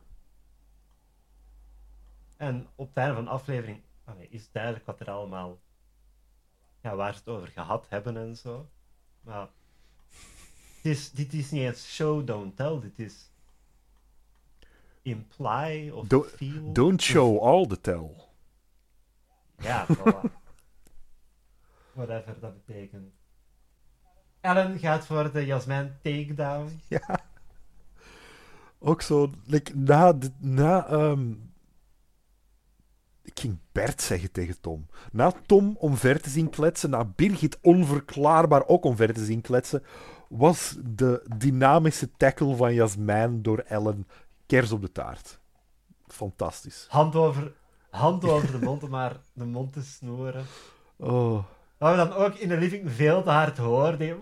En op het einde van de aflevering allee, is duidelijk wat er allemaal... Ja, waar ze het over gehad hebben en zo. Maar... Het is, dit is niet eens show, don't tell. Dit is... Imply of Do- feel. Don't show all the tell. Ja, voilà. Whatever dat betekent. Ellen gaat voor de Jasmijn takedown. Ja. Ook zo, like, na, de- na ehm, Ik ging Bert zeggen tegen Tom. Na Tom omver te zien kletsen, na Birgit onverklaarbaar ook omver te zien kletsen, was de dynamische tackle van Jasmijn door Ellen kers op de taart. Fantastisch. Hand over, hand over de mond om haar de mond te snoeren. Oh. Wat we dan ook in de living veel te hard hoorden.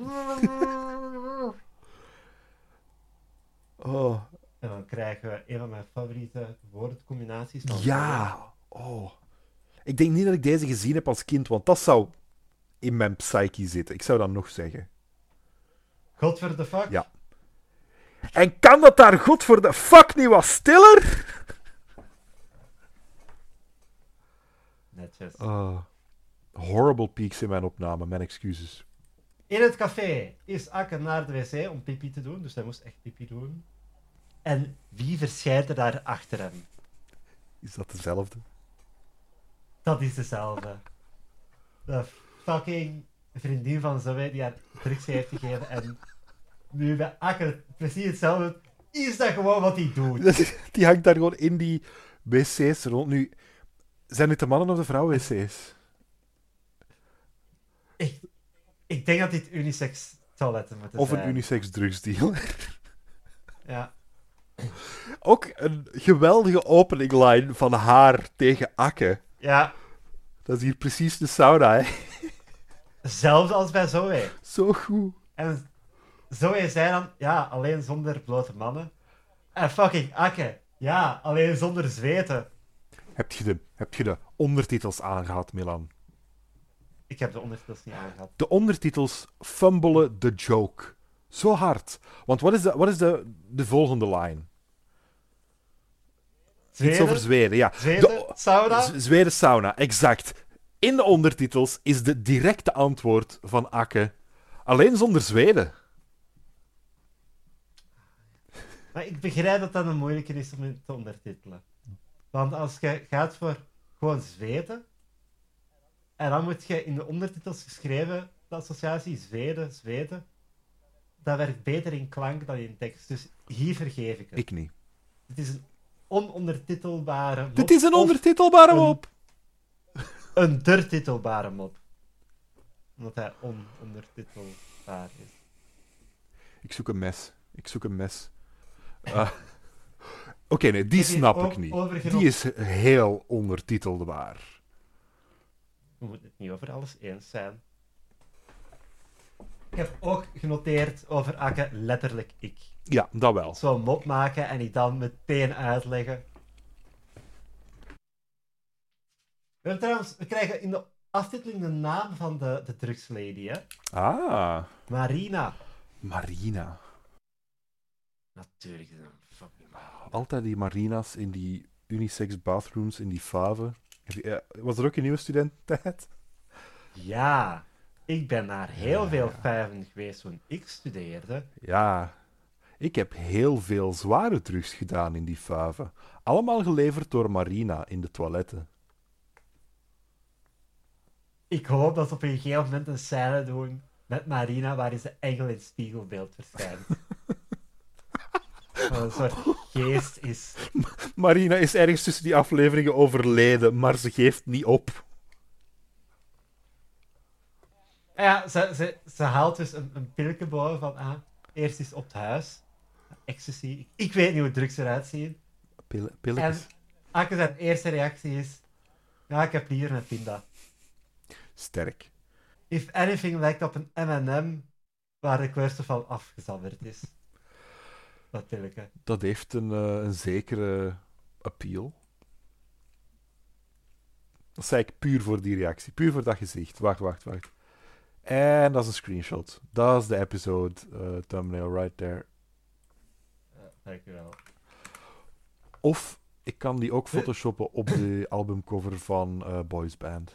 Oh. En dan krijgen we een van mijn favoriete woordcombinaties. van Ja. Oh. Ik denk niet dat ik deze gezien heb als kind, want dat zou in mijn psyche zitten. Ik zou dat nog zeggen. God for the fuck. Ja. En kan dat daar goed voor de fuck niet wat stiller? Netjes. Oh. Horrible peaks in mijn opname, mijn excuses. In het café is Akke naar de wc om pipi te doen, dus hij moest echt pipi doen. En wie verschijnt er daar achter hem? Is dat dezelfde? Dat is dezelfde. De fucking vriendin van Zoe die haar drugs heeft gegeven en nu bij Akke precies hetzelfde. Is dat gewoon wat hij doet? Die hangt daar gewoon in die wc's rond. Nu, zijn het de mannen of de vrouwen wc's? Ik, ik denk dat dit unisex toiletten moeten Of zijn. een unisex drugsdeal. Ja. Ook een geweldige opening line van haar tegen Akke. Ja, Dat is hier precies de sauna, hè. zelfs als bij Zoe. Zo goed. En Zoe zei dan, ja, alleen zonder blote mannen. En fucking Akke, ja, alleen zonder zweten. Heb je de, heb je de ondertitels aangehad, Milan? Ik heb de ondertitels niet aangehad. De ondertitels fumbelen the joke. Zo hard. Want wat is de, wat is de, de volgende line? Iets over Zweden, Zweden, ja. Zweden, De- sauna. Z- Zweden sauna, exact. In de ondertitels is de directe antwoord van Akke alleen zonder Zweden. Maar ik begrijp dat dat een moeilijker is om het te ondertitelen. Want als je gaat voor gewoon Zweden, en dan moet je in de ondertitels geschreven, de associatie Zweden, Zweden, dat werkt beter in klank dan in tekst. Dus hier vergeef ik het. Ik niet. Het is een onondertitelbare mop. Dit is een of ondertitelbare een- mop. Een dertitelbare mop. Omdat hij onondertitelbaar is. Ik zoek een mes. Ik zoek een mes. Ah. Oké, nee, die Heb je snap ook ik niet. overgenomen? Die is heel ondertitelbaar. We moeten het niet over alles eens zijn. Ik heb ook genoteerd over Akke letterlijk ik. Ja, dat wel. Zo'n mop maken en die dan meteen uitleggen. We, hebben trouwens, we krijgen in de aftiteling de naam van de, de drugslady, hè? Ah, Marina. Marina. Natuurlijk is dat een fucking Altijd die Marina's in die unisex bathrooms, in die faven. Heb je- eh, Was er ook een nieuwe studententijd? Ja, ik ben naar heel Ja. veel vijven geweest toen ik studeerde. Ja. Ik heb heel veel zware drugs gedaan in die faven. Allemaal geleverd door Marina in de toiletten. Ik hoop dat ze op een gegeven moment een scène doen met Marina waarin ze enkel in het spiegelbeeld verschijnt. Wat een soort geest is. Marina is ergens tussen die afleveringen overleden, maar ze geeft niet op. Ja, ze, ze, ze haalt dus een, een pilletje boven van, ah, eerst is op het huis. Ecstasy. Ik, ik weet niet hoe drugs eruit zien. Pille, En pilletjes. Akke zijn eerste reactie is, ja, ik heb hier een pinda. Sterk. If anything lijkt op een M en M waar de kleurstof van afgezabberd is. Dat pilletje. Dat heeft een, eh, een zekere appeal. Dat zei ik puur voor die reactie. Puur voor dat gezicht. Wacht, wacht, wacht. En dat is een screenshot. Dat is de episode eh, thumbnail right there. Ja, dankjewel. Of ik kan die ook photoshoppen op de albumcover van eh, Boys Band.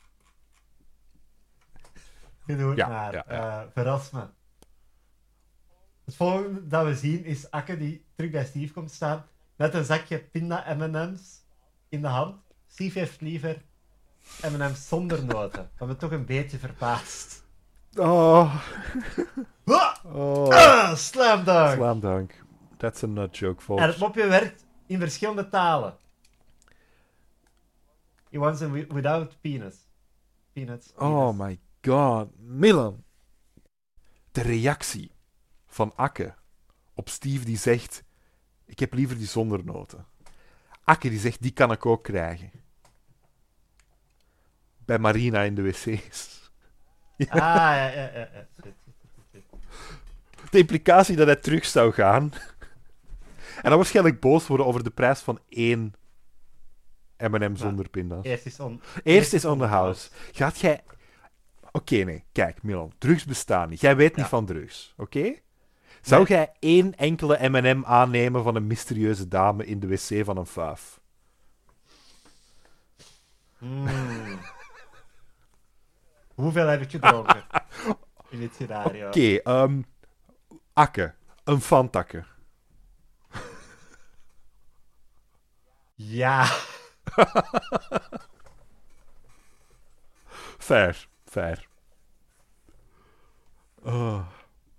Genoeg Ja, maar. ja, ja. eh, verras me. Het volgende dat we zien is Akke die terug bij Steve komt staan met een zakje pinda M en M's in de hand. Steve heeft liever M en M's zonder noten. Wat me toch een beetje verbaast. Oh. Ah! oh. Ah, slam dunk! Slam dunk. That's a nut joke, En het folks. mopje werkt in verschillende talen. He wants them wi- without peanuts. Peanuts. Oh peanuts. my god. Milan. De reactie van Akke op Steve die zegt... Ik heb liever die zonder noten. Akke die zegt, die kan ik ook krijgen. Bij Marina in de wc's. Ah, ja, ja, ja. ja. Shit, shit, shit, shit. De implicatie dat hij terug zou gaan. En dan waarschijnlijk boos worden over de prijs van één M en M zonder pinda's. Eerst is on... Eerst is on the house. Gaat jij... Oké, nee. Kijk, Milan. Drugs bestaan niet. Jij weet niet Ja. van drugs. Oké? Zou Nee. jij één enkele M en M aannemen van een mysterieuze dame in de wc van een fuif? Mm. Hoeveel heb ik gedronken? In dit scenario. Oké, ehm Akke. Een fantakke. Ja. Fair. Fair. Oh.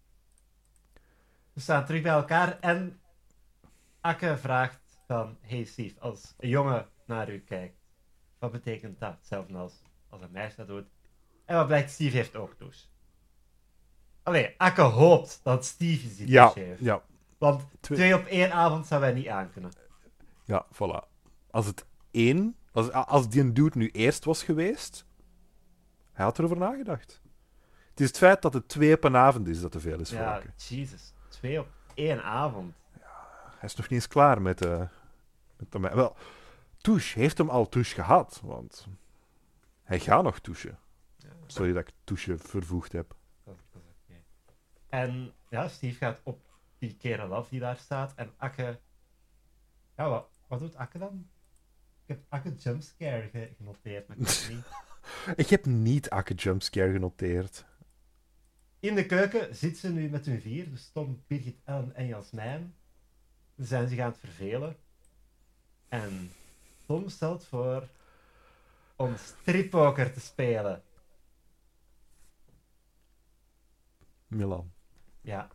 We staan terug bij elkaar en Akke vraagt van... Hey Steve, als een jongen naar u kijkt, wat betekent dat? Hetzelfde als, als een meisje dat doet. En wat blijkt, Steve heeft ook douche. Allee, Akke hoopt dat Steve die Ja, douche heeft. ja. Want Twee- twee op één avond zou wij niet aankunnen. Ja, voilà. Als het één... Als, als die een dude nu eerst was geweest... Hij had erover nagedacht. Het is het feit dat het twee op een avond is dat te veel is voor Ja, Akke. Jesus. Twee op één avond. Hij is nog niet eens klaar met... eh met de me- Wel, Touche heeft hem al Touche gehad, want... Hij gaat nog douchen. Sorry dat ik Touche vervoegd heb. Dat, dat is oké. En ja, Steve gaat op die kerel af die daar staat. En Akke... Ja, wat, wat doet Akke dan? Ik heb Akke jumpscare ge- genoteerd, maar ik weet het niet. Ik heb niet Akke jumpscare genoteerd. In de keuken zitten ze nu met hun vier. Dus Tom, Birgit, Ellen en Jasmijn. Ze zijn zich aan het vervelen. En Tom stelt voor om strippoker te spelen. Milan. Ja,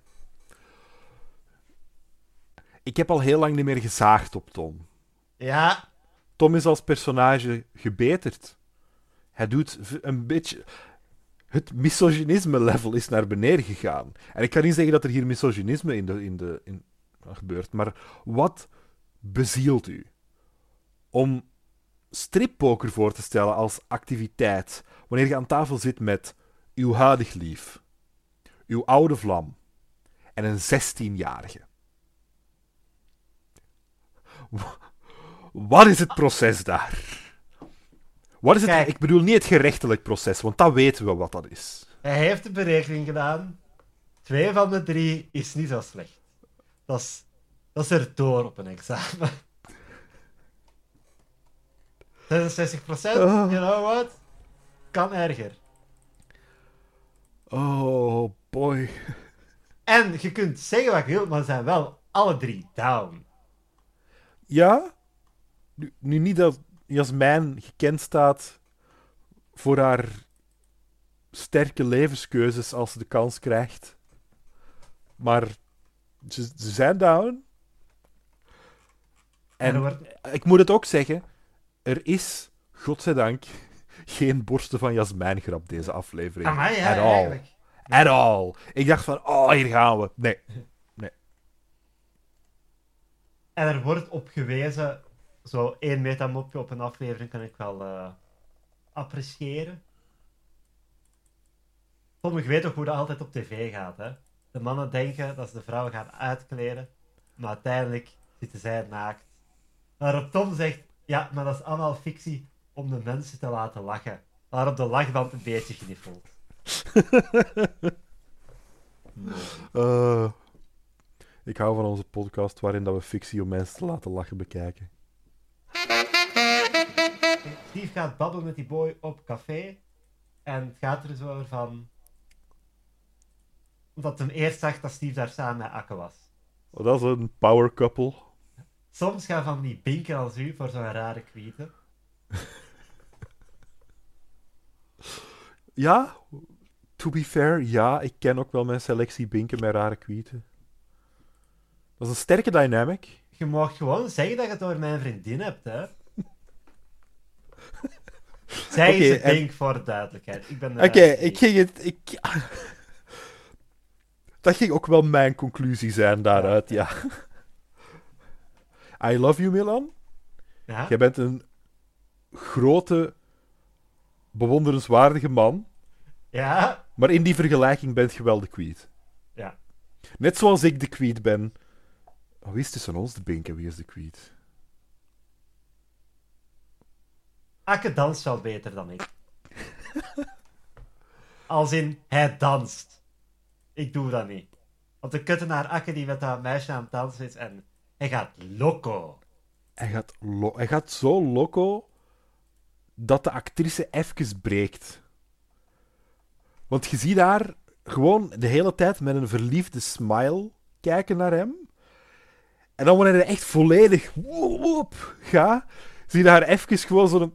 Ik heb al heel lang niet meer gezaagd op Tom. ja, Tom is als personage gebeterd. Hij doet v- een beetje... Het misogynisme-level is naar beneden gegaan. En ik kan niet zeggen dat er hier misogynisme in de, in de, in, gebeurt, maar wat bezielt u om strippoker voor te stellen als activiteit wanneer je aan tafel zit met uw huidig lief, uw oude vlam en een zestienjarige? Wa- Wat is het proces daar? Wat is het? Kijk. Ik bedoel niet het gerechtelijk proces, want dat weten we wat dat is. hij heeft de berekening gedaan. Twee van de drie is niet zo slecht. Dat is, dat is er door op een examen. zesenzestig procent, Oh. you know what? Kan erger. Oh boy. En je kunt zeggen wat je wilt, maar ze zijn wel alle drie down. Ja? Nu, nu niet dat Jasmijn gekend staat voor haar sterke levenskeuzes als ze de kans krijgt. Maar ze, ze zijn down. En er En wordt... ik moet het ook zeggen, er is, godzijdank, geen borsten van Jasmijn grap deze aflevering. Amai, ja, At all. eigenlijk. At all. Ik dacht van, oh, hier gaan we. Nee. En er wordt op gewezen, zo één metamopje op een aflevering kan ik wel eh, appreciëren. Tom, je weet toch hoe dat altijd op tv gaat, hè? De mannen denken dat ze de vrouw gaan uitkleden, maar uiteindelijk zitten zij naakt. Waarop Tom zegt, ja, maar dat is allemaal fictie om de mensen te laten lachen. Waarop de lachband een beetje gniffelt. Eh, ik hou van onze podcast waarin dat we fictie om mensen te laten lachen bekijken. Steve gaat babbelen met die boy op café. En het gaat er zo over van... Omdat hem eerst zag dat Steve daar samen met Akke was. Oh, dat is een power couple. Soms gaan van die binken als u voor zo'n rare kwieten. Ja, to be fair, ja, ik ken ook wel mijn selectie binken met rare kwieten. Dat is een sterke dynamic. Je mag gewoon zeggen dat je het over mijn vriendin hebt, hè. Zij is Oké, het en- ding voor de duidelijkheid. Ik ben de Oké, ruimte. ik ging het... Ik... Dat ging ook wel mijn conclusie zijn daaruit, ja. I love you, Milan. Ja? Jij bent een grote, bewonderenswaardige man. Ja? Maar in die vergelijking bent je wel de Queed. Ja. Net zoals ik de Queed ben. Oh, wie is tussen ons de Bink en wie is de Queed? Akke danst wel beter dan ik. Als in, hij danst. Ik doe dat niet. Want de kutten naar Akke die met dat meisje aan het dansen is en hij gaat loco. Hij gaat, lo- hij gaat zo loco dat de actrice even breekt. Want je ziet haar gewoon de hele tijd met een verliefde smile kijken naar hem. En dan wanneer hij echt volledig woep gaat, zie je haar even gewoon zo'n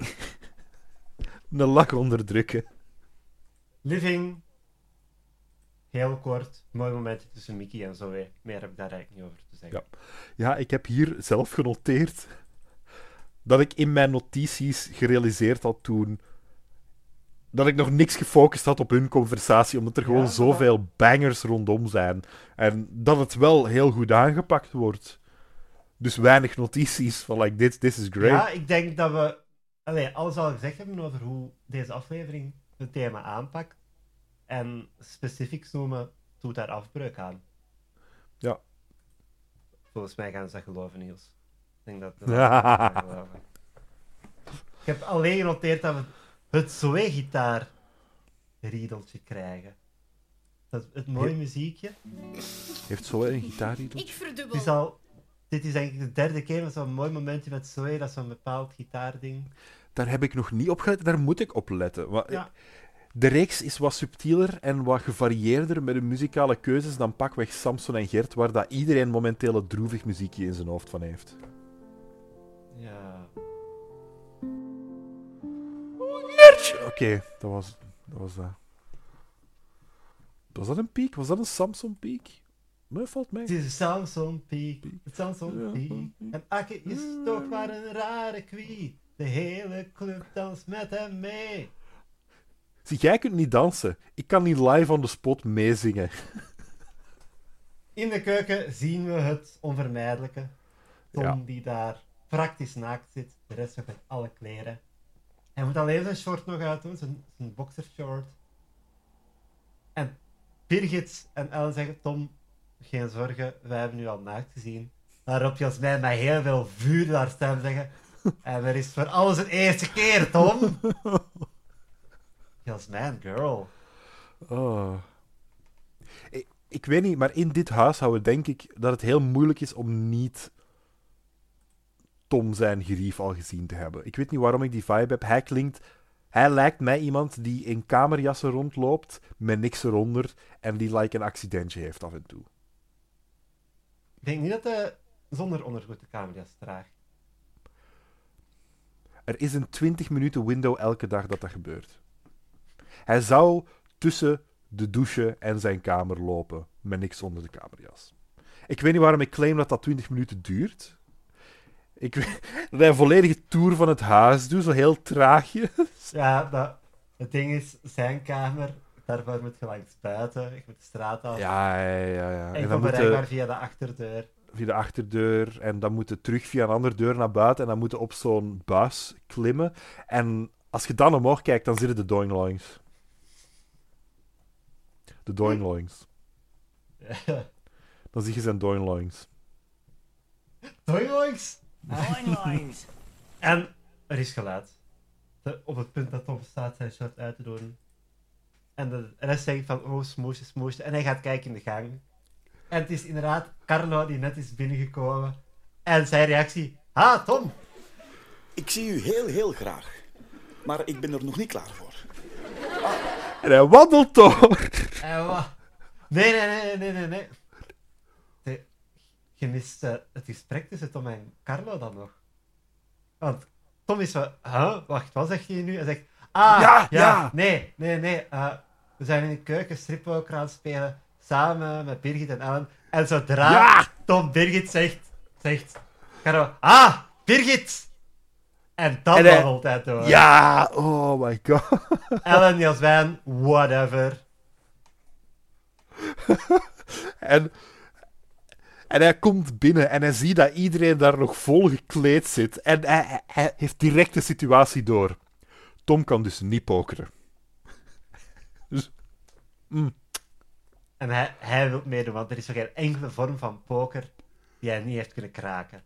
een lach onderdrukken. Living. Heel kort. Mooi momentje tussen Mickey en Zoe. Meer heb ik daar eigenlijk niet over te zeggen. Ja. Ja, ik heb hier zelf genoteerd dat ik in mijn notities gerealiseerd had toen dat ik nog niks gefocust had op hun conversatie, omdat er gewoon Ja, zoveel bangers rondom zijn. En dat het wel heel goed aangepakt wordt. Dus weinig notities van like, this, this is great. Ja, ik denk dat we allee, alles al gezegd hebben over hoe deze aflevering het thema aanpakt. En specifiek noemen doet daar afbreuk aan. Ja. Volgens mij gaan ze dat geloven, Niels. Ik denk dat dat gaan geloven. Ik heb alleen genoteerd dat we het Zoe-gitaar riedeltje krijgen. Dat, het mooie muziekje. Heeft zo een gitaarriedel? Ik Het verdubbel. is al, dit is denk ik de derde keer met zo'n mooi momentje met Zoe, dat is zo'n bepaald gitaarding. Daar heb ik nog niet op gelet, daar moet ik op letten. Wa- Ja. De reeks is wat subtieler en wat gevarieerder met de muzikale keuzes dan pakweg Samson en Gert, waar dat iedereen momenteel het droevig muziekje in zijn hoofd van heeft. Ja. Oké, dat was dat. Was dat. Was dat een piek? Was dat een Samson piek? Maar valt mee. Het is een Samson Peak, het Samson Ja. Peak. En Akke is toch maar een rare kwee. De hele club danst met hem mee. Zie, jij kunt niet dansen. Ik kan niet live on the spot meezingen. In de keuken zien we het onvermijdelijke. Tom Ja. die daar praktisch naakt zit, de rest nog met alle kleren. Hij moet alleen zijn short nog uitdoen, zijn, zijn boxershort. En Birgit en Ellen zeggen, Tom, geen zorgen, wij hebben nu al naakt gezien. Waarop Jasmijn met heel veel vuur naar haar stem zeggen, en er is voor alles een eerste keer, Tom. Jasmijn, girl. Oh. Ik, ik weet niet, maar in dit huishouden denk ik dat het heel moeilijk is om niet Tom zijn gerief al gezien te hebben. Ik weet niet waarom ik die vibe heb. Hij klinkt... Hij lijkt mij iemand die in kamerjassen rondloopt, met niks eronder, en die like een accidentje heeft af en toe. Ik denk niet dat hij zonder ondergoed de camera's draagt. Er is een twintig minuten window elke dag dat dat gebeurt. Hij zou tussen de douche en zijn kamer lopen, met niks onder de kamerjas. Ik weet niet waarom ik claim dat dat twintig minuten duurt. Ik weet dat hij een volledige tour van het huis doet, zo heel traagjes. Ja, dat, het ding is, zijn kamer, daarvoor moet je langs buiten, je moet de straat af. Ja, ja, ja. ja. en En je dan komt moet bereikbaar je via de achterdeur. via de achterdeur en dan moet je terug via een andere deur naar buiten en dan moet je op zo'n buis klimmen. En als je dan omhoog kijkt, dan zitten de doingloings. De doingloings. Dan zie je zijn doingloings. Doingoings! Doinglines. En er is geluid. De- op het punt dat Tom staat zijn short uit te doen. En de rest zegt van, oh, smoesje, smoesje. En hij gaat kijken in de gang. En het is inderdaad Carlo die net is binnengekomen. En zijn reactie, ah, Tom! Ik zie u heel, heel graag. Maar ik ben er nog niet klaar voor. En hij wandelt door. En wa- Nee, nee, nee, nee, nee, nee. De- Je mist eh, het gesprek tussen Tom en Carlo dan nog. Want Tom is van, huh? Wacht, wat zegt hij nu? Hij zegt, ah, Ja, ja, ja. nee, nee, nee. eh, we zijn in de keuken strippoker aan het spelen, samen met Birgit en Ellen. En zodra Ja. Tom Birgit zegt, zegt Carlo, ah, Birgit! En dat En hij- babbelt hij door. Ja, oh my god. Ellen Niels Wijn, whatever. En, en hij komt binnen en hij ziet dat iedereen daar nog vol gekleed zit. En hij, hij- hij heeft direct de situatie door. Tom kan dus niet pokeren. Dus, mm. En hij, hij wil meedoen, want er is zo geen enkele vorm van poker die hij niet heeft kunnen kraken.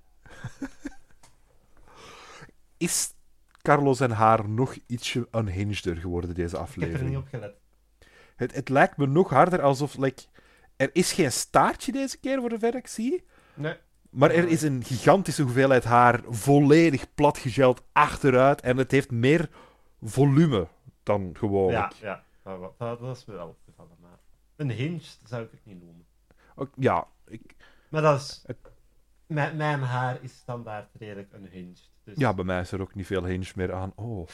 Is Carlos en haar nog ietsje unhingeder geworden, deze Ik heb er aflevering? niet op gelet. Het, het lijkt me nog harder alsof... Like, er is geen staartje deze keer, voor zover ik zie. Nee. Maar er is een gigantische hoeveelheid haar volledig platgegeld achteruit. En het heeft meer volume dan gewoonlijk. Ja, ja. Dat, dat, dat is me wel opgevallen. Maar een hinge zou ik het niet noemen. Ook- ja, ik, Maar dat is... Het- Mijn, mijn haar is standaard redelijk een hinge. Dus... ja, bij mij is er ook niet veel hinge meer aan. Oh.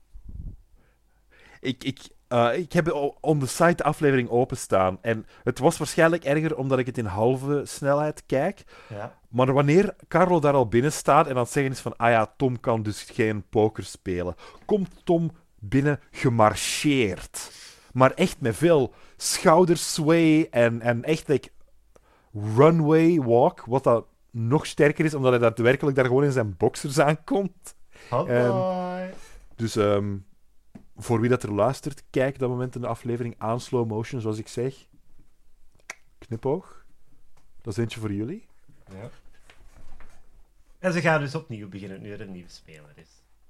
Ik, ik, eh, ik heb o- on the site de aflevering openstaan. En het was waarschijnlijk erger omdat ik het in halve snelheid kijk. Ja. Maar wanneer Carlo daar al binnen staat en aan het zeggen is van ah ja, Tom kan dus geen poker spelen, komt Tom binnen gemarcheerd. Maar echt met veel schoudersway en, en echt like, runway walk, wat dat nog sterker is, omdat hij daadwerkelijk daar gewoon in zijn boxers aankomt. Hot Ehm, boy. Dus ehm, voor wie dat er luistert, kijk dat moment in de aflevering aan slow motion, zoals ik zeg. Knipoog. Dat is eentje voor jullie. Ja. En ze gaan dus opnieuw beginnen nu er een nieuwe speler is.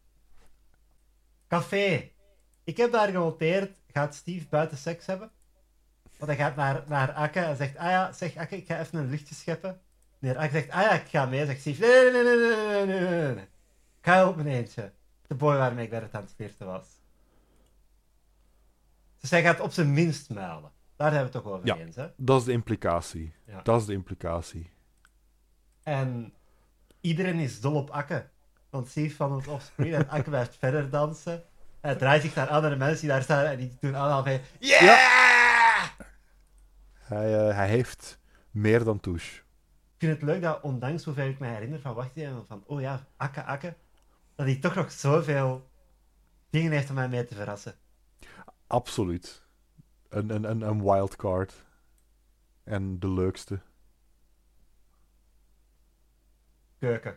Café. Ik heb daar genoteerd, gaat Steve buiten seks hebben? Want hij gaat naar, naar Akke en zegt, ah ja, zeg Akke, ik ga even een luchtje scheppen. Meneer Akke zegt, ah ja, ik ga mee. Zegt Steve, nee, nee, nee, nee, nee, nee, nee, nee, nee. Ik ga op mijn eentje. De boy waarmee ik daar het aan het flirten was. Dus hij gaat op zijn minst muilen. Daar hebben we het toch over Ja. eens, hè? Dat is de implicatie. Ja. Dat is de implicatie. En iedereen is dol op Akke. Want Steve van het offscreen en Akke blijft verder dansen. Hij draait zich naar andere mensen die daar staan en die doen allemaal van... Yeah! Hij, eh, hij heeft meer dan touche. Ik vind het leuk dat, ondanks hoeveel ik me herinner van wacht even, van oh ja, Akke, Akke, dat hij toch nog zoveel dingen heeft om mij mee te verrassen. Absoluut. Een, een, een, een wildcard. En de leukste. Keuken.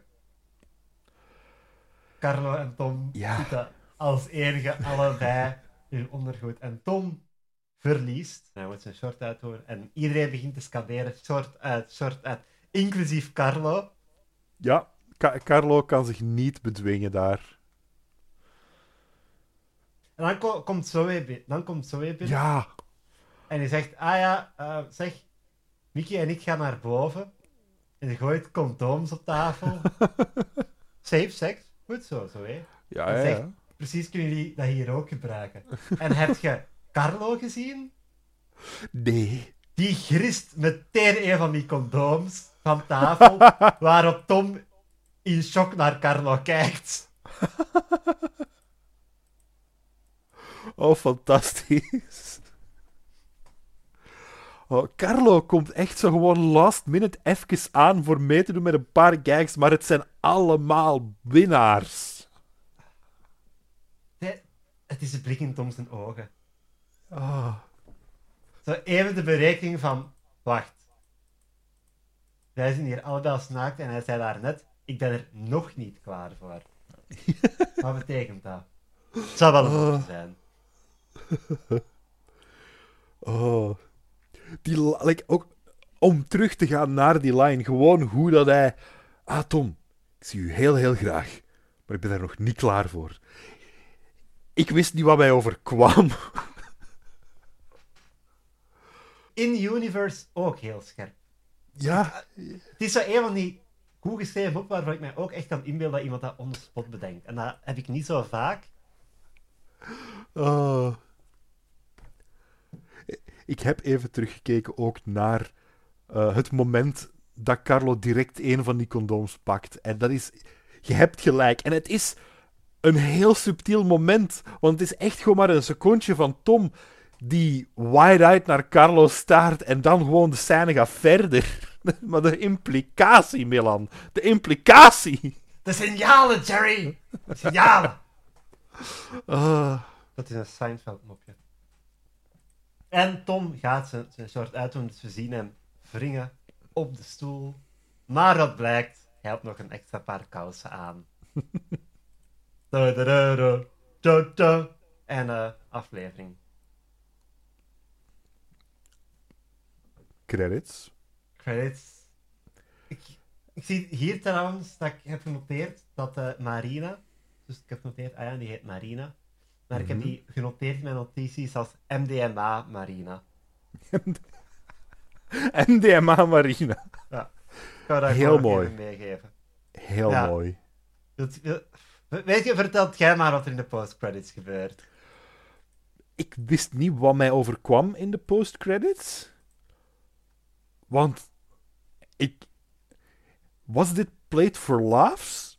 Carlo en Tom Ja. zitten als enige allebei in hun ondergoed. En Tom verliest. Hij moet zijn short uithoren. En iedereen begint te scanderen. Short uit, short uit. Inclusief Carlo. Ja, Ca- Carlo kan zich niet bedwingen daar. En dan ko- komt Zoe binnen. Dan komt Zoe binnen. Ja. En die zegt, ah ja, eh, zeg, Mickey en ik gaan naar boven. En die gooit condooms op tafel. Safe sex. Goed zo, Zoe. Ja, En ja, zegt, ja. precies kunnen jullie dat hier ook gebruiken. En heb je Carlo gezien? Nee. Die grist meteen een van die condooms van tafel, waarop Tom in shock naar Carlo kijkt. Oh, fantastisch. Oh, Carlo komt echt zo gewoon last minute even aan voor mee te doen met een paar gags, maar het zijn allemaal winnaars. Nee, het is een blik in Tom zijn ogen. Oh. Zo even de berekening van, wacht. Wij zijn hier allebei als naakt en hij zei daar net, ik ben er nog niet klaar voor. Wat betekent dat? Het zou wel een oh. zijn. Oh. Die, li- like, ook om terug te gaan naar die line, gewoon hoe dat hij... Ah, Tom, ik zie u heel, heel graag, maar ik ben er nog niet klaar voor. Ik wist niet wat mij overkwam. In-universe ook heel scherp. Ja, Het is zo een van die goed geschreven boeken waarvan ik mij ook echt kan inbeelden dat iemand dat on the spot bedenkt. En dat heb ik niet zo vaak. oh. Ik heb even teruggekeken ook naar uh, het moment dat Carlo direct een van die condooms pakt. En dat is... Je hebt gelijk. En het is een heel subtiel moment. Want het is echt gewoon maar een secondje van Tom die wide-eyed naar Carlo staart en dan gewoon de scène gaat verder. Maar de implicatie, Milan. De implicatie. De signalen, Jerry! De signalen! Ah, Dat is een Seinfeld-mopje. En Tom gaat zijn, zijn short uitdoen, dus we zien hem wringen op de stoel. Maar wat blijkt, hij had nog een extra paar kousen aan. Da, da, da, da, da, da. En uh, aflevering. credits. Credits. Ik, ik zie hier trouwens dat ik heb genoteerd dat uh, Marina, dus ik heb genoteerd, ah ja, die heet Marina, maar ik heb Mhm. die genoteerd in mijn notities als M D M A Marina. M D M A Marina. Ik ga dat Heel gewoon nog mooi. even meegeven. Heel Ja. mooi. Wilt- wil- Weet je, vertelt jij maar wat er in de post-credits gebeurt. Ik wist niet wat mij overkwam in de post-credits. Want ik... Was dit Played for Laughs?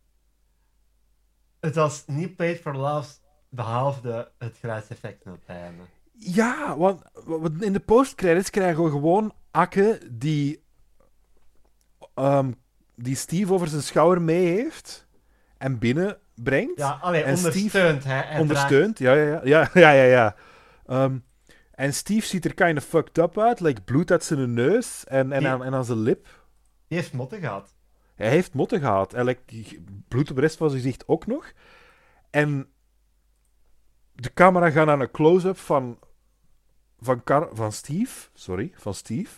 Het was niet Played for Laughs, behalve de, het geluidseffect op het einde. Ja, want want in de post-credits krijgen we gewoon Akke die... ehm, die Steve over zijn schouder mee heeft en binnenbrengt. Ja, allee, En Steve ondersteunt. Hij, hij Ondersteund, ja, ja, ja. ja, ja, ja, ja. Ehm, en Steve ziet er kind of fucked up uit, like bloed uit zijn neus en, en, Die- aan, en aan zijn lip. draagt- Die heeft motten gehad. Hij heeft motten gehad. En like, die- bloed op de rest van zijn gezicht ook nog. En de camera gaat naar een close-up van, van, Car- van Steve. Sorry, van Steve.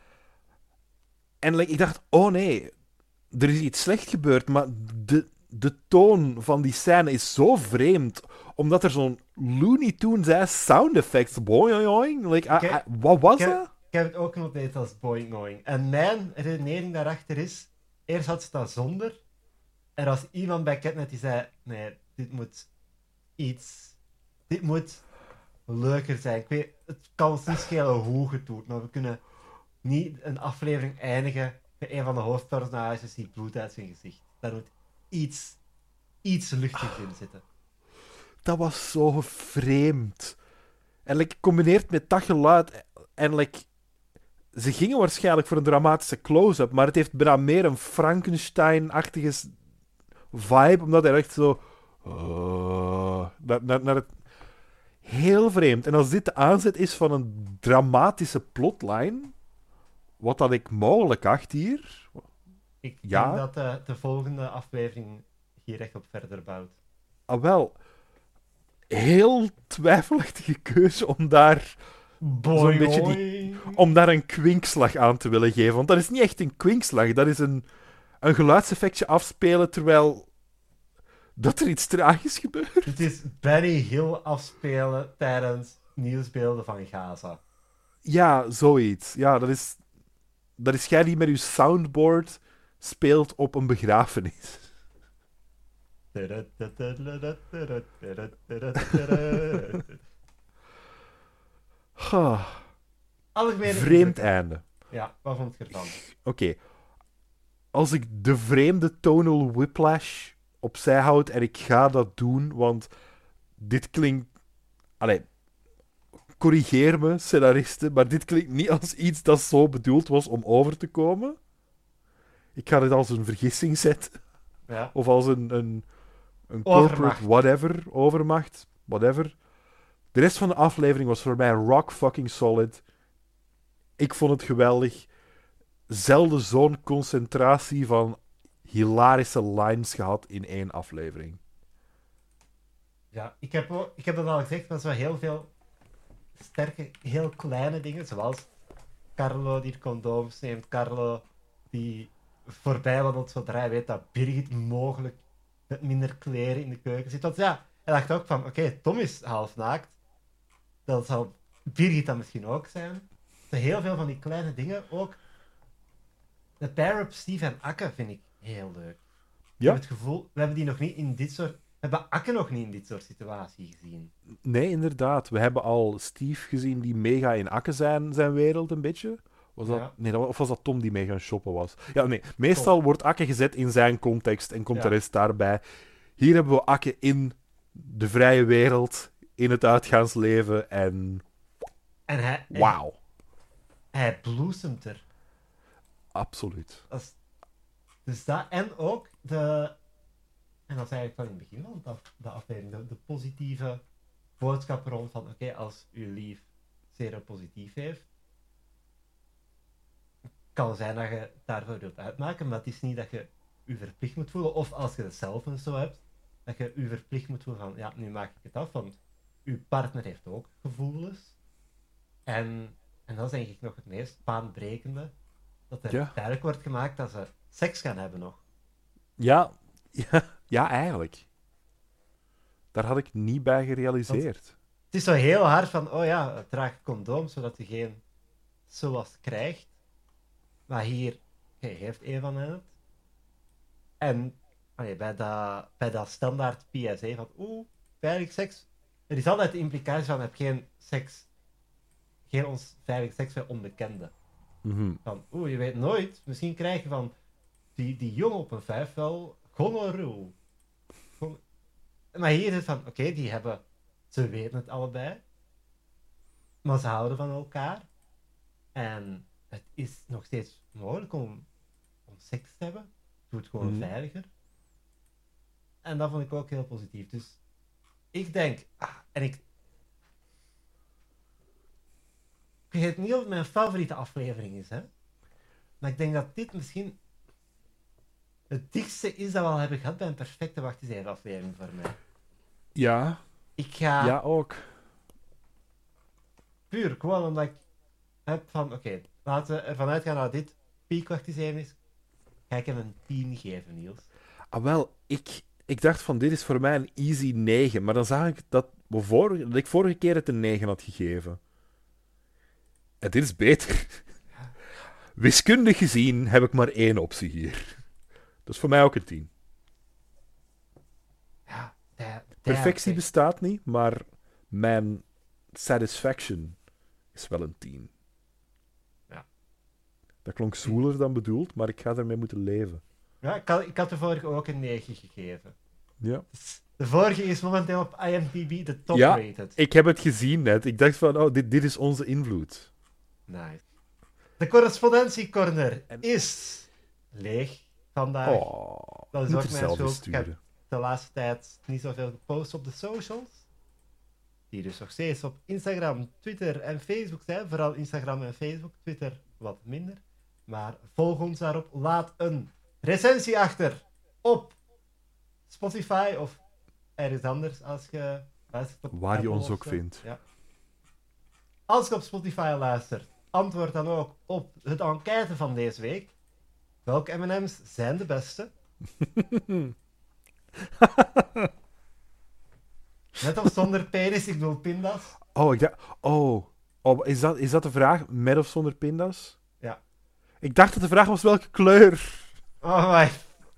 En like, ik dacht, oh nee, er is iets slecht gebeurd, maar de, de toon van die scène is zo vreemd, omdat er zo'n Looney Tunes sound effects, boing, like, ah, Ik heb- ah, wat was ik heb- dat? Ik heb het ook genoteerd als boing going. En mijn redenering daarachter is, eerst had ze dat zonder. Er was iemand bij Catnet die zei, nee, dit moet iets... Dit moet leuker zijn. Ik weet, het kan ons niet schelen hoe het doet, maar we kunnen niet een aflevering eindigen met een van de hoofdpersonages die bloed uit zijn gezicht. Daar moet iets, iets luchtigs in zitten. Dat was zo vreemd. En like, gecombineerd met dat geluid. En like, ze gingen waarschijnlijk voor een dramatische close-up, maar het heeft bijna meer een Frankenstein-achtige s- vibe, omdat hij echt zo... Uh, naar, naar, naar het... Heel vreemd. En als dit de aanzet is van een dramatische plotline, wat dat ik mogelijk acht hier... Ik Ja? denk dat de, de volgende aflevering hier echt op verder bouwt. Ah, wel... Heel twijfelachtige keuze om daar... Boing, beetje die- om daar een kwinkslag aan te willen geven. Want dat is niet echt een kwinkslag. Dat is een, een geluidseffectje afspelen terwijl dat er iets tragisch gebeurt. Het is Benny Hill afspelen tijdens nieuwsbeelden van Gaza. Ja, zoiets. Ja, dat is, dat is jij die met je soundboard speelt op een begrafenis. Ha, Algemene vreemd indrukken. einde. Ja, wat vond je ervan? Oké. Als ik de vreemde tonal whiplash opzij houd en ik ga dat doen, want dit klinkt... Allee, corrigeer me, scenaristen, maar dit klinkt niet als iets dat zo bedoeld was om over te komen. Ik ga dit als een vergissing zetten. Ja. Of als een, een, een Overmacht. corporate whatever, overmacht, whatever. De rest van de aflevering was voor mij rock fucking solid. Ik vond het geweldig. Zelden zo'n concentratie van hilarische lines gehad in één aflevering. Ja, ik heb, ook, ik heb dat al gezegd, maar zo heel veel sterke, heel kleine dingen, zoals Carlo die condooms neemt, Carlo die voorbij wandelt zodra hij weet dat Birgit mogelijk met minder kleren in de keuken zit. Want ja, hij dacht ook van, oké, Tom is half naakt, dan zal Birgit dan misschien ook zijn. Zo heel veel van die kleine dingen, ook de pair-up Steve en Akke vind ik heel leuk. Ik Ja? heb het gevoel, we hebben die nog niet in dit soort... We hebben Akke nog niet in dit soort situatie gezien. Nee, inderdaad. We hebben al Steve gezien die mega in Akke zijn, zijn wereld, een beetje. Was dat... Ja. Nee, dat was- of was dat Tom die mee gaan shoppen was? Ja, nee. Meestal wordt Akke gezet in zijn context en komt Ja. de rest daarbij. Hier hebben we Akke in de vrije wereld, in het uitgaansleven en... En hij, en Wauw. hij bloesemt er. Absoluut. Als, Dus dat, en ook de, en dat is eigenlijk van in het begin van de, af, de aflevering, de, de positieve boodschap rond van, oké, okay, als uw lief seropositief heeft, kan zijn dat je daarvoor wilt uitmaken, maar het is niet dat je je verplicht moet voelen, of als je het zelf en zo hebt, dat je je verplicht moet voelen van, ja, nu maak ik het af, want uw partner heeft ook gevoelens. En, en dat is denk ik nog het meest baanbrekende, dat er Ja. duidelijk wordt gemaakt dat ze seks gaan hebben nog. Ja, ja, ja, eigenlijk. Daar had ik niet bij gerealiseerd. Het is zo heel hard van, oh ja, draag een condoom, zodat je geen zoals krijgt. Maar hier, je heeft een van hen het. En allee, bij, dat, bij dat standaard P S A van, oeh, veilig seks. Er is altijd de implicatie van, heb geen seks, geen ons veilig seks bij onbekenden. Mhm. Van, oeh, je weet nooit, misschien krijg je van die, die jongen op een vijf wel gonorrhoe. Gon- Maar hier is het van, oké, die hebben, ze weten het allebei, maar ze houden van elkaar. En het is nog steeds mogelijk om, om seks te hebben. Doe het gewoon Mhm. veiliger. En dat vond ik ook heel positief. Dus ik denk, ah, en ik. Ik weet niet of het mijn favoriete aflevering is, hè? Maar ik denk dat dit misschien het dichtste is dat we al hebben gehad bij een perfecte Wacht eens even aflevering voor mij. Ja, Ik ga ja ook. puur gewoon omdat ik heb van, oké, laten we ervan uitgaan dat dit piek Wacht eens even is. Ga ik hem een tien geven, Niels. Ah, wel, ik, ik dacht van dit is voor mij een easy negen, maar dan zag ik dat, we vorige, dat ik vorige keer het een negen had gegeven. En dit is beter. Wiskundig gezien heb ik maar één optie hier. Dat is voor mij ook een tien. Ja, daar- Perfectie daar- bestaat niet, maar mijn satisfaction is wel een tien. Ja. Dat klonk zwoeler dan bedoeld, maar ik ga ermee moeten leven. Ja, ik had, ik had de vorige ook een negen gegeven. Ja. De vorige is momenteel op I M D B de top Ja, rated. Ik heb het gezien net. Ik dacht van, oh, dit, dit is onze invloed. Nice. De correspondentiecorner is leeg vandaag. Oh, dat is moet ook er mijn zelf schuld. eens Ik heb sturen. de laatste tijd niet zoveel gepost op de socials. Die dus nog steeds op Instagram, Twitter en Facebook zijn. Vooral Instagram en Facebook. Twitter wat minder. Maar volg ons daarop. Laat een recensie achter op Spotify of ergens anders als je luistert op Waar je Apple ons of ook zo. vindt. Ja. Als je op Spotify luistert, antwoord dan ook op het enquête van deze week. Welke M en M's zijn de beste? Met of zonder penis, ik bedoel pindas. Oh, ik dacht... Oh, oh is, dat, is dat de vraag? Met of zonder pindas? Ja. Ik dacht dat de vraag was welke kleur. Oh my.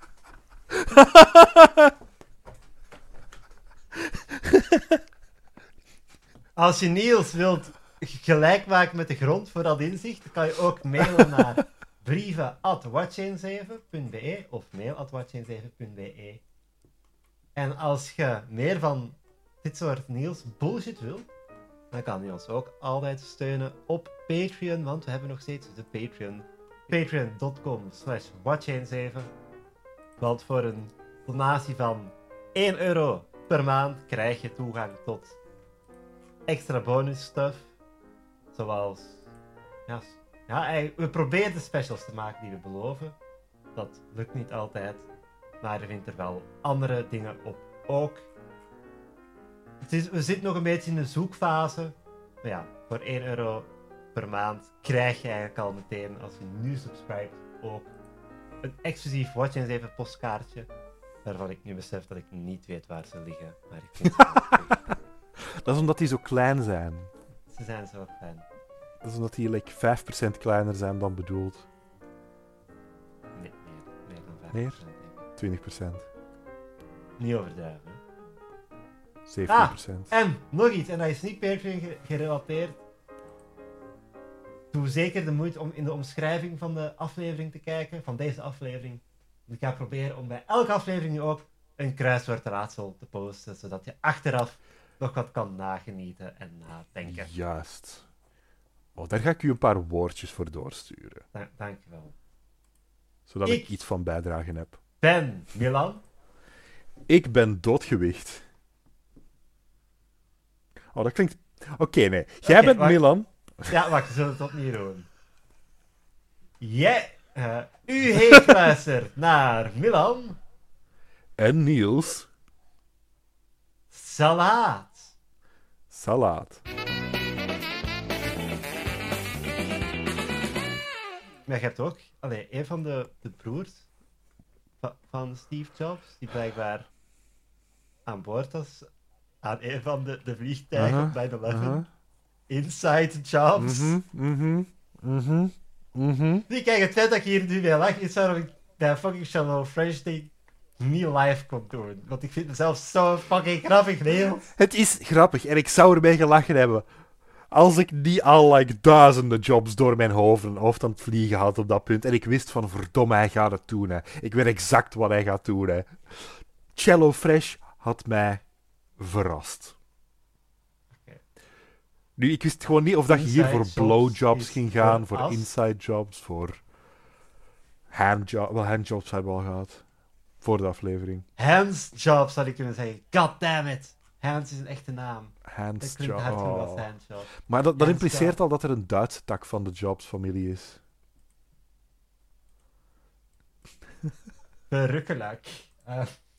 Als je Niels wilt gelijk maken met de grond voor dat inzicht, dan kan je ook mailen naar brieven at watcheen zeven punt be of mail at watcheen zeven punt be. En als je meer van dit soort Niels bullshit wil, dan kan je ons ook altijd steunen op Patreon, want we hebben nog steeds de Patreon. Patreon.com slash watcheen zeven. Want voor een donatie van één euro per maand krijg je toegang tot extra bonus stuff. Zoals... Ja, s- ja, eigenlijk- we proberen de specials te maken die we beloven. Dat lukt niet altijd. Maar er vindt er wel andere dingen op ook. Het is, we zitten nog een beetje in de zoekfase. Maar ja, voor één euro per maand krijg je eigenlijk al meteen, als je nu subscribt, ook een exclusief Watch en zeven postkaartje. Waarvan ik nu besef dat ik niet weet waar ze liggen. Maar ik vind ze wel leuk. Dat is omdat die zo klein zijn. Ze zijn zo fijn. Dat is omdat die like, vijf procent kleiner zijn dan bedoeld. Nee, meer, meer dan vijf Meer? procent, denk ik. twintig procent. Niet overdrijven. Hè? zeventien procent. En nog iets, en dat is niet Patreon ge- gerelateerd. Doe zeker de moeite om in de omschrijving van de aflevering te kijken, van deze aflevering. Ik ga proberen om bij elke aflevering nu ook een kruiswoordraadsel te posten, zodat je achteraf nog wat kan nagenieten en nadenken. Juist. Oh, daar ga ik u een paar woordjes voor doorsturen. Da- dankjewel. Zodat ik, Ik- iets van bijdragen heb. Ben Milan. Ik ben doodgewicht. Oh, dat klinkt... Oké, nee. Jij Oké, bent wacht. Milan. Ja, wacht, we zullen het opnieuw doen. Jij... eh, u heeft geluisterd naar Milan. En Niels. Salaat. Salaat. Maar je hebt ook... Allee, een van de, de broers va- van Steve Jobs, die blijkbaar aan boord was aan een van de, de vliegtuigen Aha, op nine eleven. aha. Inside Jobs. Mhm, mhm, mhm, mhm. Die kijk, het feit dat ik hier nu mee lach, is waarom ik bij fucking Shallow Fresh ding niet live kon doen. Want ik vind het zelf zo fucking grappig, Niels. Het is grappig en ik zou erbij gelachen hebben als ik niet al like, duizenden jobs door mijn hoofd, hoofd aan het vliegen had op dat punt. En ik wist van, verdomme, hij gaat het doen. Hè. Ik weet exact wat hij gaat doen. Hè. Cello Fresh had mij verrast. Oké. Nu, ik wist gewoon niet of dat je hier Inside voor jobs blowjobs is ging gaan, voor voor as. inside jobs, voor handjobs. Wel, handjobs hebben we al gehad. Voor de aflevering. Hans Jobs zou ik kunnen zeggen. God damn it. Hans is een echte naam. Dat Handjobs. klinkt hard genoeg als Hans Jobs. Maar dat, dat Hans impliceert Job. al dat er een Duitse tak van de Jobs-familie is. Verrukkelijk. Uh,